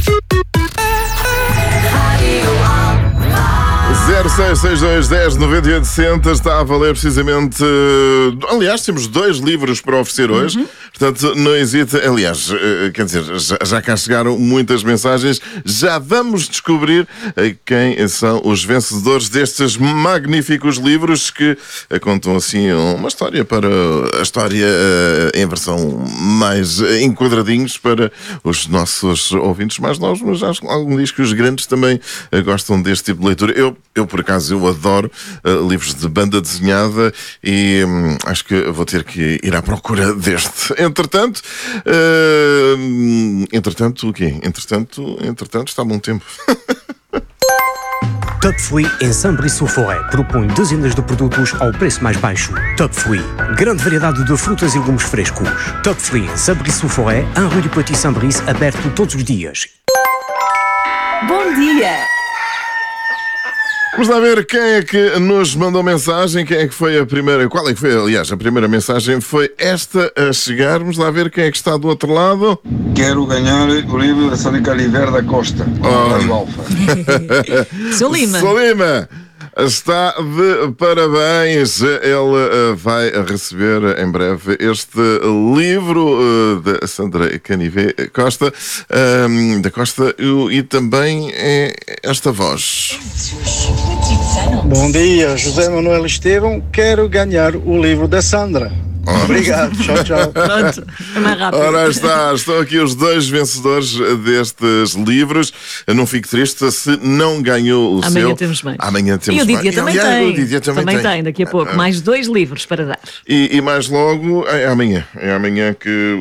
0662 10 98 60 está a valer precisamente. Aliás, temos 2 livros para oferecer hoje. Portanto, não hesite. Aliás, quer dizer, já cá chegaram muitas mensagens. Já vamos descobrir quem são os vencedores destes magníficos livros que contam assim uma história para a história em versão mais em quadradinhos para os nossos ouvintes mais novos. Mas já algum diz que os grandes também gostam deste tipo de leitura. Eu Eu, por acaso, eu adoro livros de banda desenhada e acho que vou ter que ir à procura deste. Entretanto, o quê? Entretanto, está bom tempo. Top Fruit em Saint-Brice-sous-Forêt propõe dezenas de produtos ao preço mais baixo. Top Fruit, grande variedade de frutas e legumes frescos. Top Fruit em Saint-Brice-sous-Forêt, en rue du Petit Saint-Brice, aberto todos os dias. Bom dia! Vamos lá ver quem é que nos mandou mensagem, quem é que foi a primeira, qual é que foi, aliás, a primeira mensagem foi esta a chegar. Vamos lá ver quem é que está do outro lado. Quero ganhar o livro da Sandra Canivé da Costa. Sou Lima. Está de parabéns. Ele vai receber em breve este livro da Sandra Canivé Costa, da Costa, e também esta voz. Bom dia, José Manuel Estevão. Quero ganhar o livro da Sandra. Obrigado, tchau. Pronto, é mais rápido. Ora está, estão aqui os dois vencedores destes livros. Eu não fico triste se não ganhou o Amanhã seu. temos mais. Amanhã temos e o mais. Didia também tem. O Didia também tem. Daqui a pouco. Mais 2 livros para dar. E mais logo, é amanhã que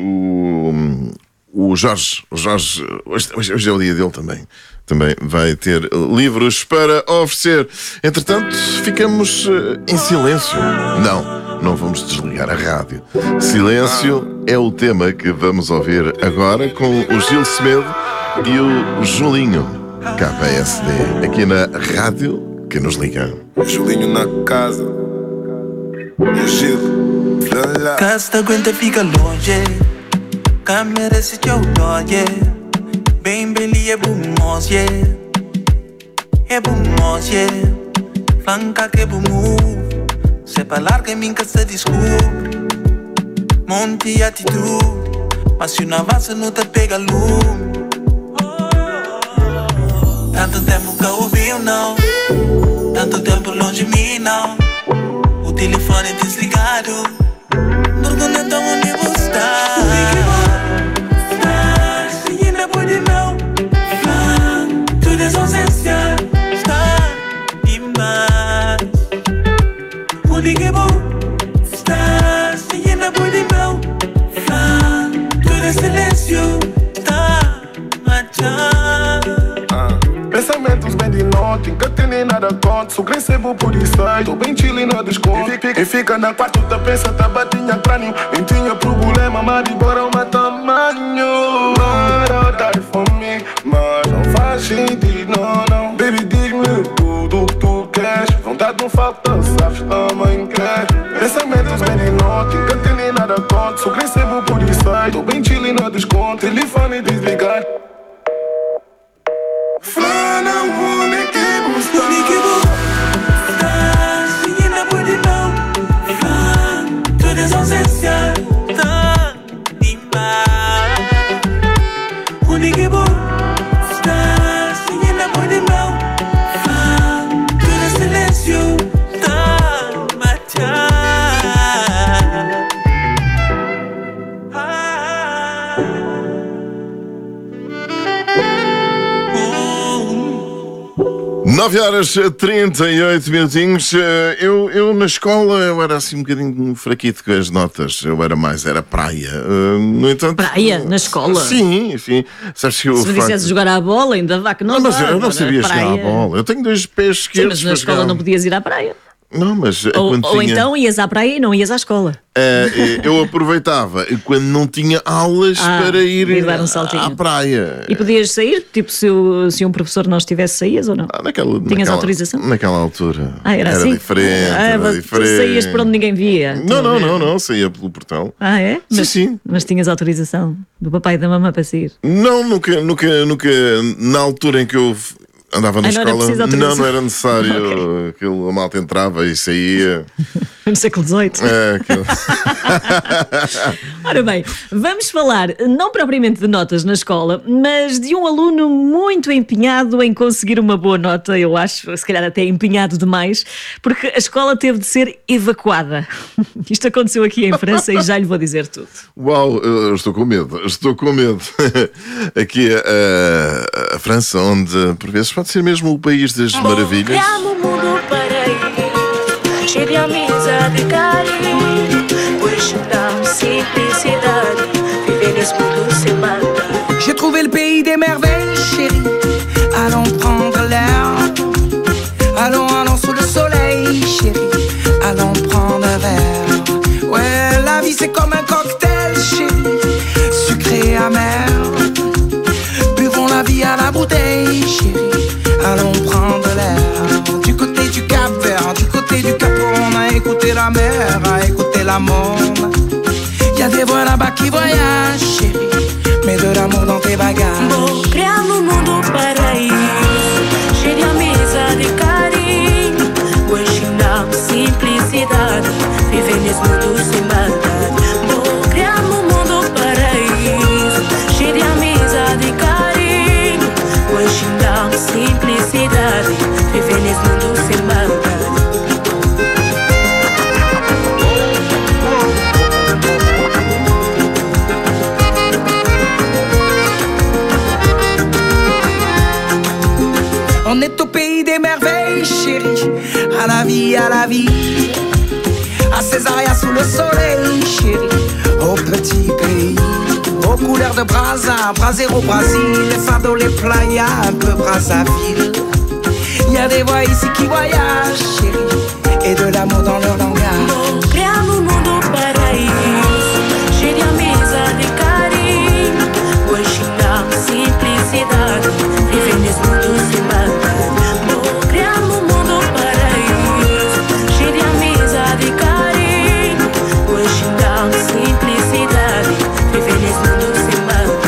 o Jorge, hoje é o dia dele também vai ter livros para oferecer. Entretanto, ficamos em silêncio. Não vamos desligar a rádio. Silêncio é o tema que vamos ouvir agora com o Gil Semedo e o Julinho KSD, aqui na rádio que nos liga. Julinho na casa, o Gil. Caso te aguenta, fica longe. Câmera se te olha. Bem beli é bom nós, yeah. É bom nós, yeah. Flanca que é bom move. Se pra larga mim que se desculpe. Monte atitude. Mas se não avança não te pega lume. Tanto tempo que eu ouvi não. Tanto tempo longe de mim não. O telefone desligado. Não é tão onde você está. Ausência está demais. O dia é bom, está ainda por de mão. Tudo é silêncio, está marchando. Pensamentos bem de noite, nunca tem nem nada contra. Sou recebo por isso aí, tô bem chile no desconto. E fica na quarto, tá pensa, tá batinha crânio. Nem tinha problema, mas agora o meu tamanho. Para dar fome, mas não faz sentido, não. Baby, diz-me tudo o que tu queres. Vontade não falta, sabes, também quer. Pensamentos bem de noite, nunca tem nem nada contra. Sou recebo por isso aí, tô bem chile no desconto. Telefone desligar. Flana, o único que gosta. Ausência tá demais. O dia bom está seguindo por de mão. Tudo é silêncio tá marchando. 9h38. Eu na escola eu era assim um bocadinho fraquito com as notas. Era praia. No entanto, praia? Na escola? Sim, enfim. Sabes que se me dissesse jogar à bola, ainda vá que não. Mas eu não sabia jogar à bola. Eu tenho 2 pés esquerdos. Sim, mas na escola não podias ir à praia. Não, mas ou então ias à praia e não ias à escola. Eu aproveitava quando não tinha aulas para ir dar um saltinho à praia. E podias sair? Tipo, se um professor não estivesse, saías ou não? Tinhas autorização? Naquela altura. Era assim? Diferente. Era diferente. Saías por onde ninguém via? Não, saía pelo portão. É? Sim. Mas tinhas autorização do papai e da mamãe para sair? Não, nunca. Na altura em que eu andava na escola, não era necessário. A malta entrava e saía. No século XVIII. Ora bem, vamos falar não propriamente de notas na escola, mas de um aluno muito empenhado em conseguir uma boa nota, eu acho, se calhar até empenhado demais, porque a escola teve de ser evacuada. Isto aconteceu aqui em França e já lhe vou dizer tudo. Uau, eu estou com medo. Aqui a França, onde por vezes pode ser mesmo o país das maravilhas. Criamos um mundo paraíso, cheio de amizade e carinho, pois dá simplicidade, viver nesse mundo sem maldade. J'ai trouvé le pays des merveilles, chérie. Allons prendre l'air. Allons sous le soleil, chérie. Allons prendre un verre. Ouais, la vie c'est comme un cocktail, chérie. Sucré et amer. Buvons la vie à la bouteille, chérie. Allons prendre l'air. Du côté du Cap-Vert, du côté du Cap, on a écouté la mer, a écouté la monde. Y'a des voix là-bas qui voyagent, chérie. Mets de l'amour dans tes bagages. Criamos um mundo paraíso, cheio de amizade e carinho, hoje dá simplicidade, viver nesse mundo sem maldade. Criamos um mundo paraíso, cheio de amizade e carinho, hoje dá simplicidade, viver nesse mundo sem maldade. On est au pays des merveilles, chérie. À la vie, à Césaria sous le soleil, chérie. Au petit pays, aux couleurs de Brazza, Brasero, Brésil, les fardeaux, les playas, un peu Brazzaville. Y a des voix ici qui voyagent, chérie, et de l'amour dans leur langage. Criamos um mundo paraíso, cheio de amizade e carinho, hoje dá simplicidade, viver nesse mundo sem maldade. Criamos um mundo paraíso, cheio de amizade e carinho, hoje dá simplicidade, viver nesse mundo sem maldade.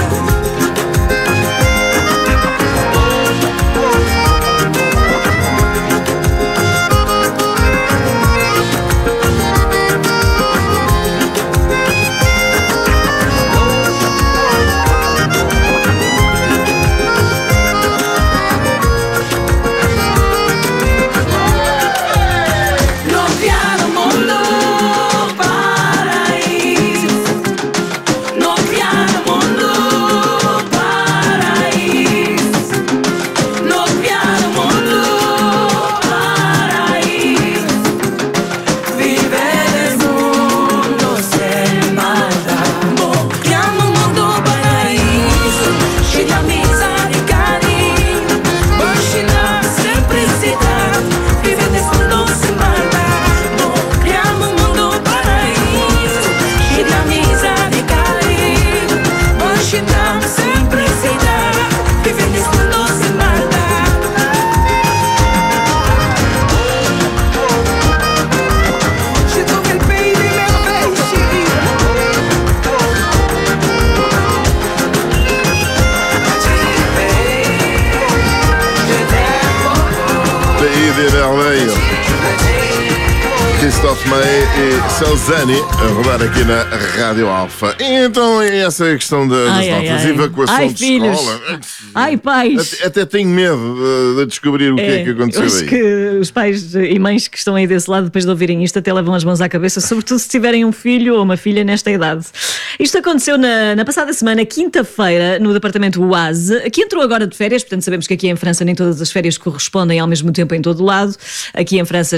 Christophe Maé e Celzani a rodar aqui na Rádio Alfa. Então, essa é a questão das notas, evacuação de filhos. escola. Ai, pais. Até tenho medo de descobrir o que é que aconteceu acho aí. Que os pais e mães que estão aí desse lado, depois de ouvirem isto, até levam as mãos à cabeça, sobretudo se tiverem um filho ou uma filha nesta idade. Isto aconteceu na passada semana, quinta-feira, no departamento Oise, que entrou agora de férias, portanto sabemos que aqui em França nem todas as férias correspondem ao mesmo tempo em todo o lado. Aqui em França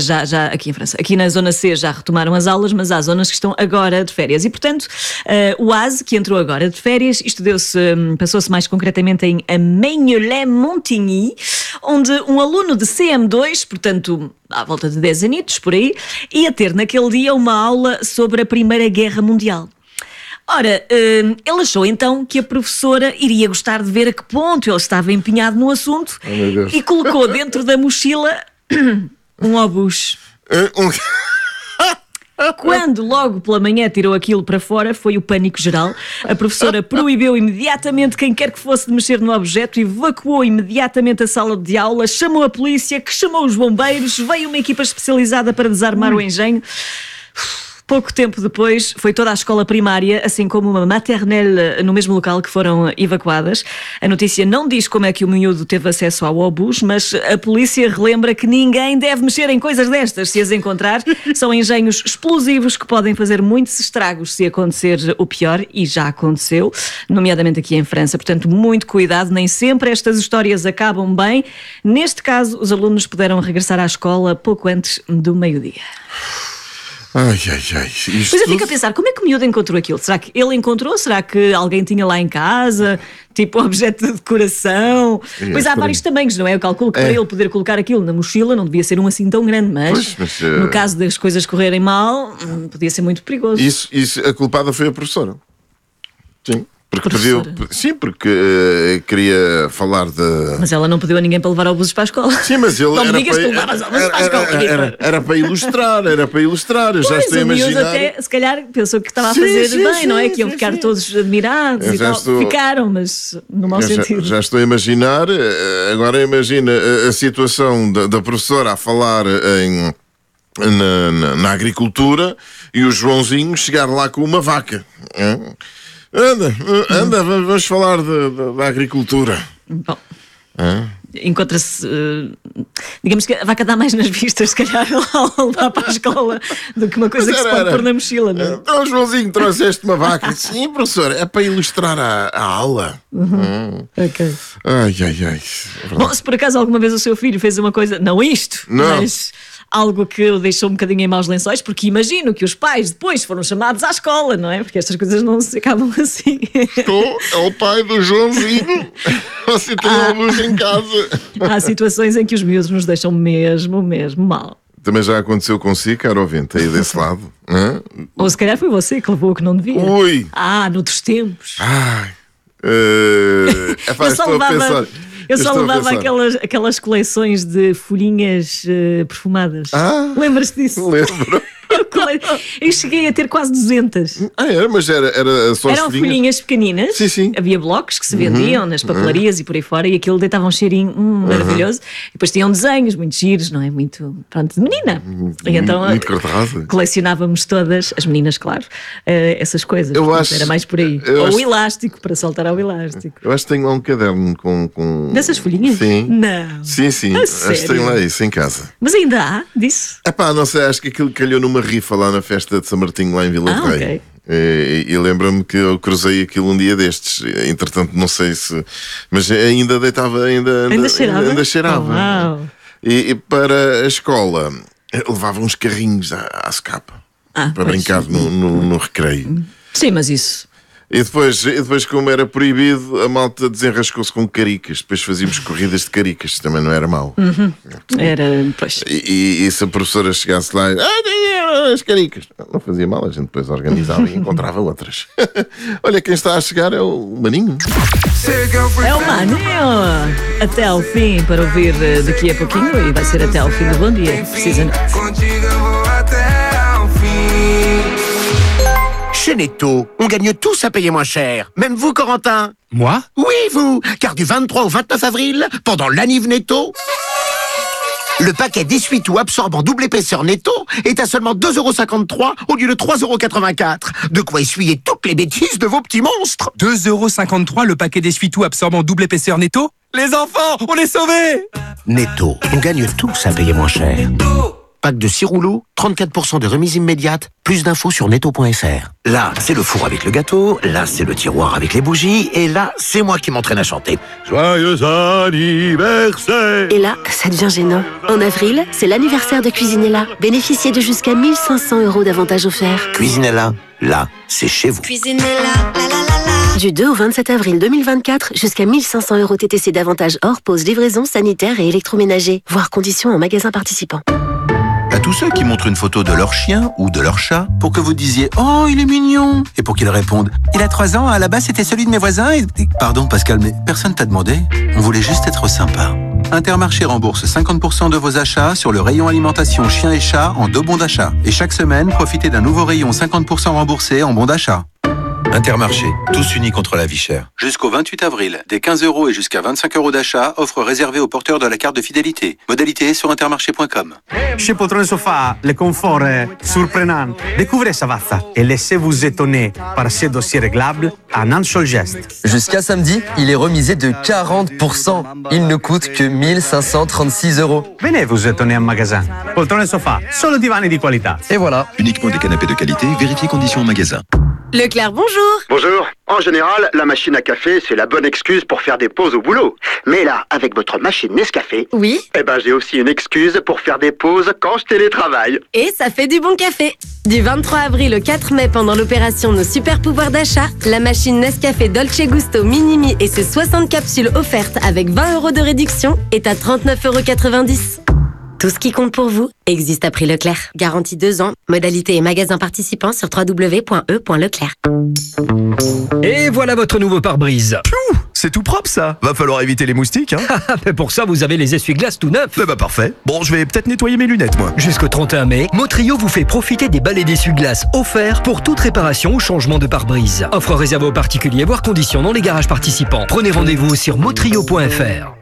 aqui na Zona C já retomaram as aulas, mas há zonas que estão agora de férias. E, portanto, o Oise, que entrou agora de férias, isto passou-se mais concretamente em Maignolet-Montigny, onde um aluno de CM2, portanto, à volta de 10 anitos, por aí, ia ter naquele dia uma aula sobre a Primeira Guerra Mundial. Ora, ele achou então que a professora iria gostar de ver a que ponto ele estava empenhado no assunto e colocou dentro da mochila um obus. Quando logo pela manhã tirou aquilo para fora, foi o pânico geral. A professora proibiu imediatamente quem quer que fosse de mexer no objeto, evacuou imediatamente a sala de aula, chamou a polícia, que chamou os bombeiros, veio uma equipa especializada para desarmar o engenho. Pouco tempo depois, foi toda a escola primária, assim como uma maternelle no mesmo local que foram evacuadas. A notícia não diz como é que o miúdo teve acesso ao obus, mas a polícia relembra que ninguém deve mexer em coisas destas. Se as encontrar, são engenhos explosivos que podem fazer muitos estragos se acontecer o pior, e já aconteceu, nomeadamente aqui em França. Portanto, muito cuidado, nem sempre estas histórias acabam bem. Neste caso, os alunos puderam regressar à escola pouco antes do meio-dia. Ai. Pois eu fico a pensar, como é que o miúdo encontrou aquilo? Será que ele encontrou? Será que alguém tinha lá em casa? Tipo objeto de decoração? Pois há vários tamanhos, não é? Eu calculo que para ele poder colocar aquilo na mochila não devia ser um assim tão grande, mas no caso das coisas correrem mal, podia ser muito perigoso. Isso, a culpada foi a professora. Sim. Porque queria falar de... Mas ela não pediu a ninguém para levar obusos para a escola. Sim, mas ele não me digas que levavas obusos para a escola. Era para ilustrar. Eu já estou a imaginar. Até, se calhar, pensou que estava a fazer bem, não é? Que iam ficar todos admirados e tal. Ficaram, mas no mau sentido. Já estou a imaginar. Agora imagina a situação da professora a falar na agricultura e o Joãozinho chegar lá com uma vaca. Anda, vamos falar da agricultura. Bom, encontra-se... digamos que a vaca dá mais nas vistas, se calhar, ao levar para a escola do que uma coisa que se pode pôr na mochila, não é? Então, Joãozinho, trouxeste uma vaca. Sim, professor, é para ilustrar a aula. Ok. Ai. Bom, se por acaso alguma vez o seu filho fez uma coisa, não isto, mas... algo que o deixou um bocadinho em maus lençóis, porque imagino que os pais depois foram chamados à escola, não é? Porque estas coisas não se acabam assim. É o pai do Joãozinho. Você tem alguns em casa. Há situações em que os miúdos nos deixam mesmo mal. Também já aconteceu consigo, caro ouvinte, aí desse lado. Ou se calhar foi você que levou o que não devia. Ui! Noutros tempos. Eu só levava aquelas coleções de folhinhas perfumadas. Lembras-te disso? Lembro. Eu cheguei a ter quase 200. Mas era só eram folhinhas pequeninas. Sim. Havia blocos que se vendiam nas papelarias e por aí fora, e aquilo deitava um cheirinho maravilhoso. E depois tinham desenhos muito giros, não é? Muito, pronto, de menina. E então muito cor-de-rosa. Colecionávamos todas, as meninas, claro, essas coisas. Era mais por aí. Ou o elástico, para saltar ao elástico. Eu acho que tenho lá um caderno com... Dessas folhinhas? Sim. Não. Sim. Acho que tenho lá isso em casa. Mas ainda há disso? Não sei, acho que aquilo calhou numa rifa lá na festa de São Martinho, lá em Vila do Rei. Okay. E lembro-me que eu cruzei aquilo um dia destes. Entretanto, não sei se... Mas ainda deitava, ainda cheirava. E para a escola levava uns carrinhos à secapa para brincar no recreio. Sim, mas isso... E depois, como era proibido, a malta desenrascou-se com caricas. Depois fazíamos corridas de caricas, também não era mau. Era, pois. E se a professora chegasse lá as caricas, não fazia mal, a gente depois organizava e encontrava outras. Olha, quem está a chegar é o Maninho. É o Maninho! Até ao fim, para ouvir daqui a pouquinho, e vai ser até ao fim do Bom Dia, precisamente. Chez Netto, on gagne tous à payer moins cher. Même vous, Corentin. Moi? Oui, vous. Car du 23 au 29 avril, pendant l'Aniv Netto, le paquet d'essuie-tout absorbant double épaisseur Netto est à seulement 2,53€ au lieu de 3,84€. De quoi essuyer toutes les bêtises de vos petits monstres. 2,53€ le paquet d'essuie-tout absorbant double épaisseur Netto? Les enfants, on est sauvés! Netto, on gagne tous à payer moins cher. Pack de 6 rouleaux, 34% de remise immédiate, plus d'infos sur netto.fr. Là, c'est le four avec le gâteau, là, c'est le tiroir avec les bougies, et là, c'est moi qui m'entraîne à chanter. Joyeux anniversaire! Et là, ça devient gênant. En avril, c'est l'anniversaire de Cuisinella. Bénéficiez de jusqu'à 1 500€ d'avantages offerts. Cuisinella, là, c'est chez vous. Cuisinella, la la la la. Du 2 au 27 avril 2024, jusqu'à 1 500€ TTC d'avantages hors pause, livraison, sanitaire et électroménager. Voir conditions en magasin participant. À tous ceux qui montrent une photo de leur chien ou de leur chat pour que vous disiez « Oh, il est mignon !» et pour qu'ils répondent « Il a 3 ans, à la base c'était celui de mes voisins et... » Pardon Pascal, mais personne t'a demandé. On voulait juste être sympa. Intermarché rembourse 50% de vos achats sur le rayon alimentation chien et chat en 2 bons d'achat. Et chaque semaine, profitez d'un nouveau rayon 50% remboursé en bons d'achat. Intermarché, tous unis contre la vie chère. Jusqu'au 28 avril, des 15 € et jusqu'à 25 € d'achat, offre réservée aux porteurs de la carte de fidélité. Modalité sur intermarché.com. Chez Poltrone Sofa, le confort est surprenant. Découvrez Savazza et laissez-vous étonner par ces dossiers réglables en un seul geste. Jusqu'à samedi, il est remisé de 40%. Il ne coûte que 1536 €. Venez vous étonner en magasin. Poltrone Sofa, solo divani di qualità. Et voilà. Uniquement des canapés de qualité, vérifiez conditions en magasin. Leclerc, bonjour. Bonjour. En général, la machine à café, c'est la bonne excuse pour faire des pauses au boulot. Mais là, avec votre machine Nescafé, oui, j'ai aussi une excuse pour faire des pauses quand je télétravaille. Et ça fait du bon café. Du 23 avril au 4 mai, pendant l'opération Nos Super Pouvoirs d'achat, la machine Nescafé Dolce Gusto Minimi et ses 60 capsules offertes avec 20 € de réduction est à 39,90 €. Tout ce qui compte pour vous existe à prix Leclerc. Garantie 2 ans. Modalité et magasin participants sur www.e.leclerc. Et voilà votre nouveau pare-brise. Piou, c'est tout propre ça. Va falloir éviter les moustiques, hein. Mais pour ça, vous avez les essuie-glaces tout neufs. Bah parfait. Bon, je vais peut-être nettoyer mes lunettes, moi. Jusqu'au 31 mai, Motrio vous fait profiter des balais d'essuie-glaces offerts pour toute réparation ou changement de pare-brise. Offre réservée aux particuliers, voire conditions dans les garages participants. Prenez rendez-vous sur motrio.fr.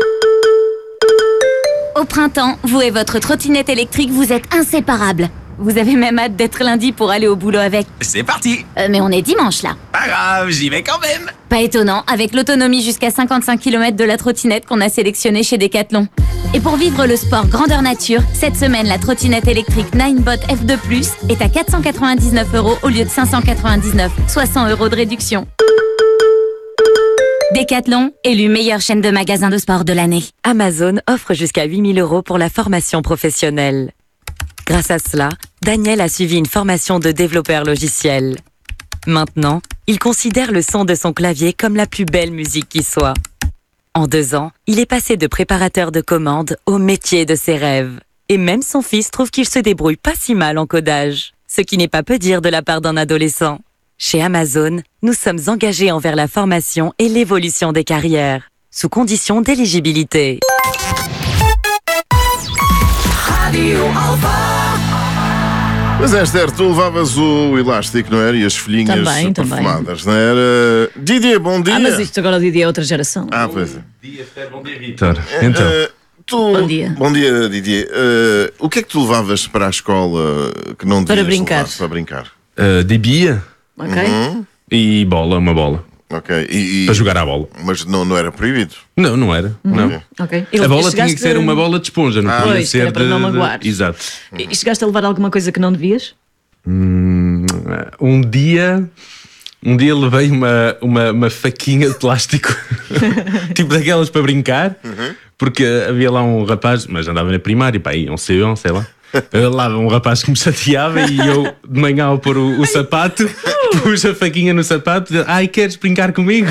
Au printemps, vous et votre trottinette électrique, vous êtes inséparables. Vous avez même hâte d'être lundi pour aller au boulot avec. C'est parti. Mais on est dimanche là. Pas grave, j'y vais quand même. Pas étonnant, avec l'autonomie jusqu'à 55 km de la trottinette qu'on a sélectionnée chez Decathlon. Et pour vivre le sport grandeur nature, cette semaine, la trottinette électrique Ninebot F2+, est à 499 € au lieu de 599, soit 100 € de réduction. Decathlon, élu meilleure chaîne de magasins de sport de l'année. Amazon offre jusqu'à 8 000 € pour la formation professionnelle. Grâce à cela, Daniel a suivi une formation de développeur logiciel. Maintenant, il considère le son de son clavier comme la plus belle musique qui soit. En 2 ans, il est passé de préparateur de commandes au métier de ses rêves. Et même son fils trouve qu'il se débrouille pas si mal en codage. Ce qui n'est pas peu dire de la part d'un adolescent. Chez Amazon, nous sommes engagés envers la formation et l'évolution des carrières, sous condition d'éligibilité. Mas é certo, tu levavas o elástico, não era? E as folhinhas perfumadas, não era? Didier, bom dia. Mas isto agora o Didier é outra geração. Pois é. Bom dia, Vítor. Então. Bom dia. Bom dia, Didier. O que é que tu levavas para a escola que não devias levar para brincar? De bia. Ok. E bola, uma bola. Ok. Para jogar à bola. Mas não era proibido? Não era. Não. Ok. A bola tinha que ser uma bola de esponja, não podia ser era para não magoar. Exato. E chegaste a levar alguma coisa que não devias? Um dia levei uma faquinha de plástico, tipo daquelas para brincar, porque havia lá um rapaz, mas andava na primária, pá, aí, sei lá. Lá um rapaz que me chateava e eu de manhã ao pôr o sapato pus a faquinha no sapato. Ai, queres brincar comigo?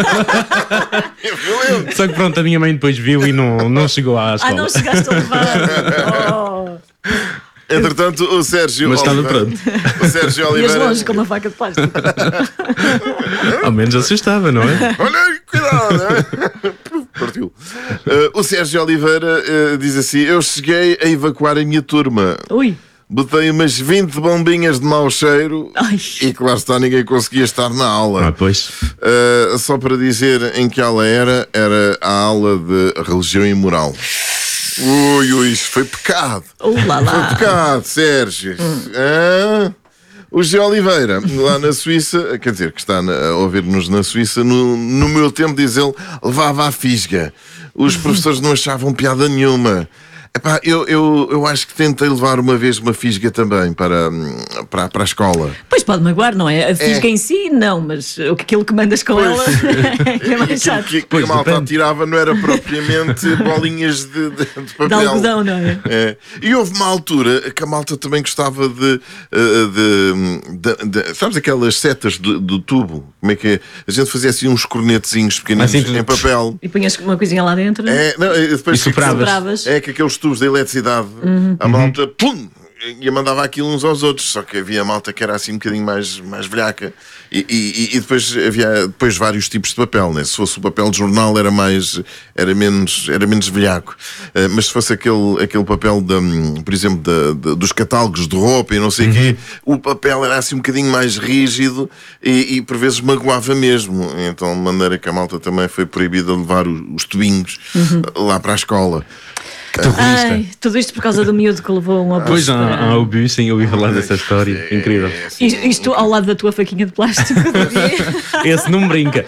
Só que pronto, a minha mãe depois viu e não chegou à escola. Não chegaste a levar. Entretanto, o Sérgio Mas estava pronto. O Sérgio Oliveira. Ias longe com uma faca de plástico. Ao menos assustava, não é? Olha, cuidado! Partiu. O Sérgio Oliveira diz assim: eu cheguei a evacuar a minha turma. Ui. Botei umas 20 bombinhas de mau cheiro. Ai. E claro está, ninguém conseguia estar na aula. Pois. Só para dizer em que aula era a aula de religião e moral. Ui, isso foi pecado. Foi pecado, Sérgio. O G. Oliveira, lá na Suíça, quer dizer, que está a ouvir-nos na Suíça, no meu tempo, diz ele, levava a fisga. Os professores não achavam piada nenhuma. Epá, eu acho que tentei levar uma vez uma fisga também para a escola. Pois pode magoar, não é? A fisga em si, não, mas aquilo que mandas com ela é mais chato. Que a malta tirava não era propriamente bolinhas de papel. De algodão, não é? E houve uma altura que a malta também gostava de sabes aquelas setas do tubo? Como é que é? A gente fazia assim uns cornetezinhos pequeninos em papel. E punhas uma coisinha lá dentro. Depois e sopravas. É que aqueles tubos da eletricidade, a malta, pum! e mandava aquilo uns aos outros, só que havia malta que era assim um bocadinho mais velhaca e depois havia vários tipos de papel, né? Se fosse o papel de jornal era menos velhaco, mas se fosse aquele papel por exemplo dos catálogos de roupa e não sei o quê, o papel era assim um bocadinho mais rígido e por vezes magoava mesmo, então de maneira que a malta também foi proibida de levar os tubinhos lá para a escola. Ai, tudo isto por causa do miúdo que levou um abuso. Pois, há o bus, sim, ouvi falar dessa história. Incrível. Isto ao lado da tua faquinha de plástico. Esse não brinca.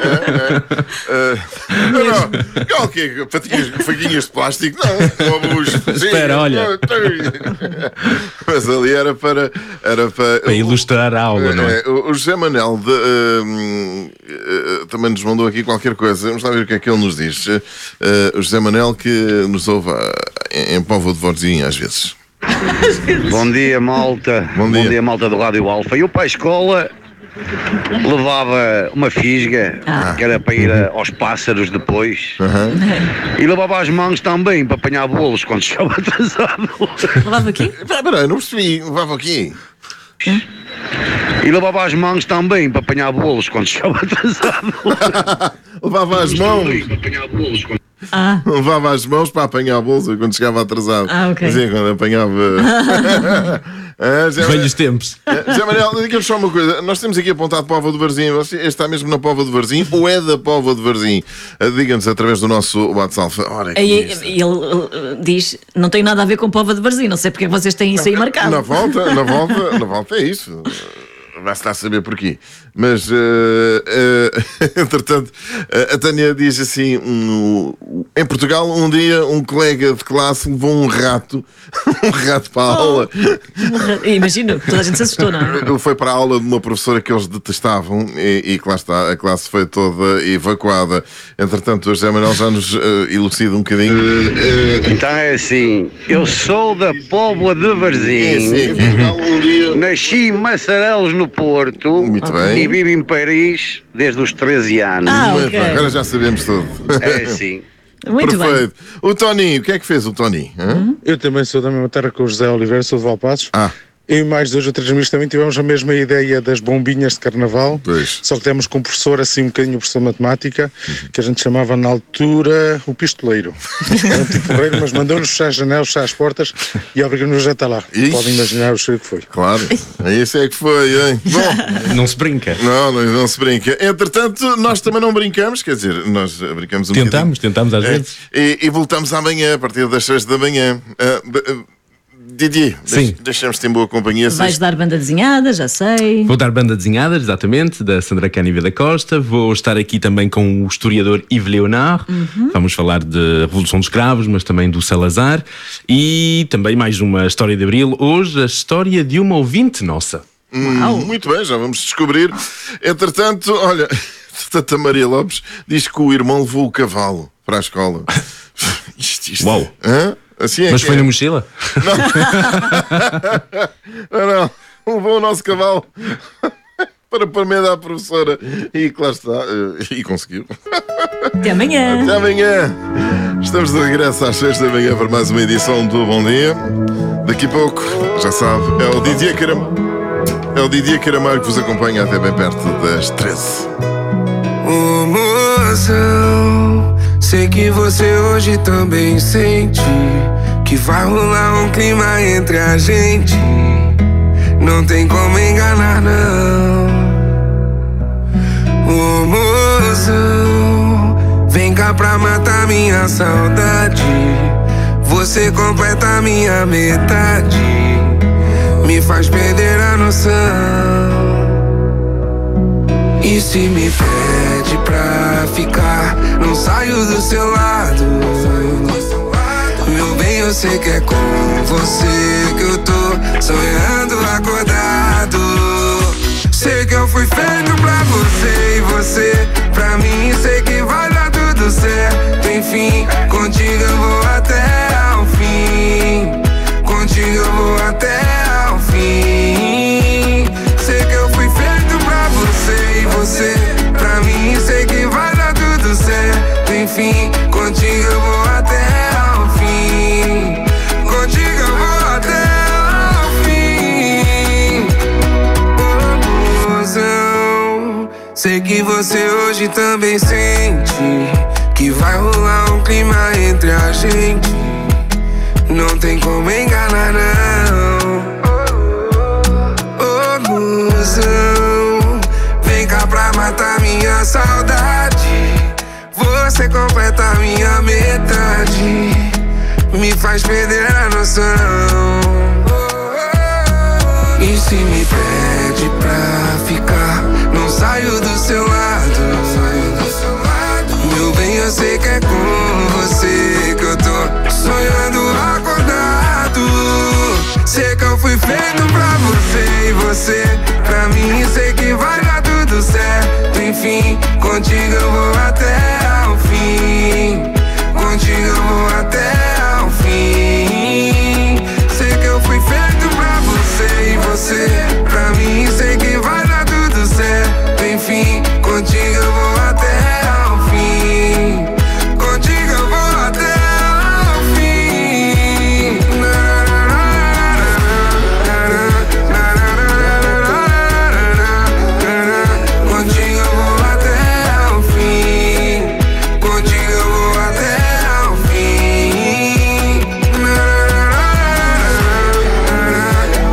Não, o quê? Faquinhas de plástico? Não, um abuso. Espera, olha. Mas ali era para ilustrar a aula, não é? O José Manel também nos mandou aqui qualquer coisa. Vamos lá ver o que é que ele nos diz. O José Manel que nos ouve em Póvoa de Varzim às vezes. Bom dia, malta. Bom dia, malta do Rádio Alfa. Eu para a escola levava uma fisga que era para ir aos pássaros depois e levava as mãos também para apanhar bolos quando estava atrasado. Levava aqui? Espera, não percebi. Levava aqui? E levava as mãos também para apanhar bolos quando estava atrasado. Levava as mãos? Levava as mãos para apanhar a bolsa quando chegava atrasado. Ok. Dizia quando apanhava. Velhos tempos. José Manel, diga-nos só uma coisa. Nós temos aqui apontado Póvoa de Varzim. Você está mesmo na Póvoa de Varzim ou é da Póvoa de Varzim? Diga-nos através do nosso WhatsApp. Ele diz: não tem nada a ver com Póvoa de Varzim. Não sei porque vocês têm isso aí marcado. Na volta é isso. Vai-se lá saber porquê. Mas, entretanto, a Tânia diz assim: em Portugal, um dia, um colega de classe levou um rato para a aula. Imagino, toda a gente se assustou, não é? Ele foi para a aula de uma professora que eles detestavam e lá está, a classe foi toda evacuada. Entretanto, o José Manuel já nos elucida um bocadinho. Então é assim, eu sou da Póvoa de Varzim. Nasci em Massarelos, no Porto. Muito bem. E vivo em Paris desde os 13 anos. Okay. Agora já sabemos tudo. É assim. Muito perfeito. Bem. O Tony, o que é que fez o Tony? Eu também sou da mesma terra que o José Oliveira, sou de Valpassos. Eu e mais 2 ou 3 amigos também tivemos a mesma ideia das bombinhas de carnaval, só que temos com um professor assim um bocadinho, professor de matemática, que a gente chamava na altura o pistoleiro. Era um tipo porreiro, mas mandou-nos fechar as janelas, fechar as portas e obrigou-nos a estar lá. Podem imaginar o cheiro que foi. Claro, isso é que foi, hein? Bom, não se brinca. Não se brinca. Entretanto, nós também não brincamos, quer dizer, nós brincamos um bocadinho. Tentamos às vezes. E voltamos amanhã, a partir das 6 da manhã. Didier, deixamos-te em boa companhia. Vais dar banda desenhada, já sei. Vou dar banda desenhada, exatamente, da Sandra Canive da Costa. Vou estar aqui também com o historiador Yves Leonard. Vamos falar de Revolução dos Cravos, mas também do Salazar. E também mais uma história de Abril. Hoje, a história de uma ouvinte nossa. Muito bem, já vamos descobrir. Entretanto, olha, a Maria Lopes diz que o irmão levou o cavalo para a escola. Isto. Uau! Assim mas foi na mochila? Não, levou o nosso cavalo para meio da professora e claro está, e conseguiu. Até amanhã. Até amanhã. Estamos de regresso às 6 da manhã para mais uma edição do Bom Dia. Daqui a pouco, já sabe, é o Didier Caramar que vos acompanha até bem perto das 13. Mozão, sei que você hoje também sente que vai rolar um clima entre a gente. Não tem como enganar, não. Ô mozão, vem cá pra matar minha saudade. Você completa minha metade, me faz perder a noção. E se me pede pra ficar, não saio do seu lado. Meu bem, eu sei que é com você que eu tô sonhando acordado. Sei que eu fui feito pra você e você pra mim. Sei que vai dar tudo certo, enfim. Contigo eu vou até ao fim. Contigo eu vou até ao fim. Sei que eu fui feito pra você e você pra mim. Sei que vai dar tudo certo, enfim. Contigo eu vou até ao fim. Contigo eu vou até ao Sei que você hoje também sente que vai rolar um clima entre a gente. Não tem como enganar, não. Ô, mozão, vem cá pra matar minha saudade. Você completa a minha metade, me faz perder a noção. E se me pede pra ficar, não saio do seu lado. Meu bem, eu sei que é com você que eu tô sonhando acordado. Sei que eu fui feito pra você e você pra mim. Sei que vai dar tudo certo. Enfim, contigo eu vou até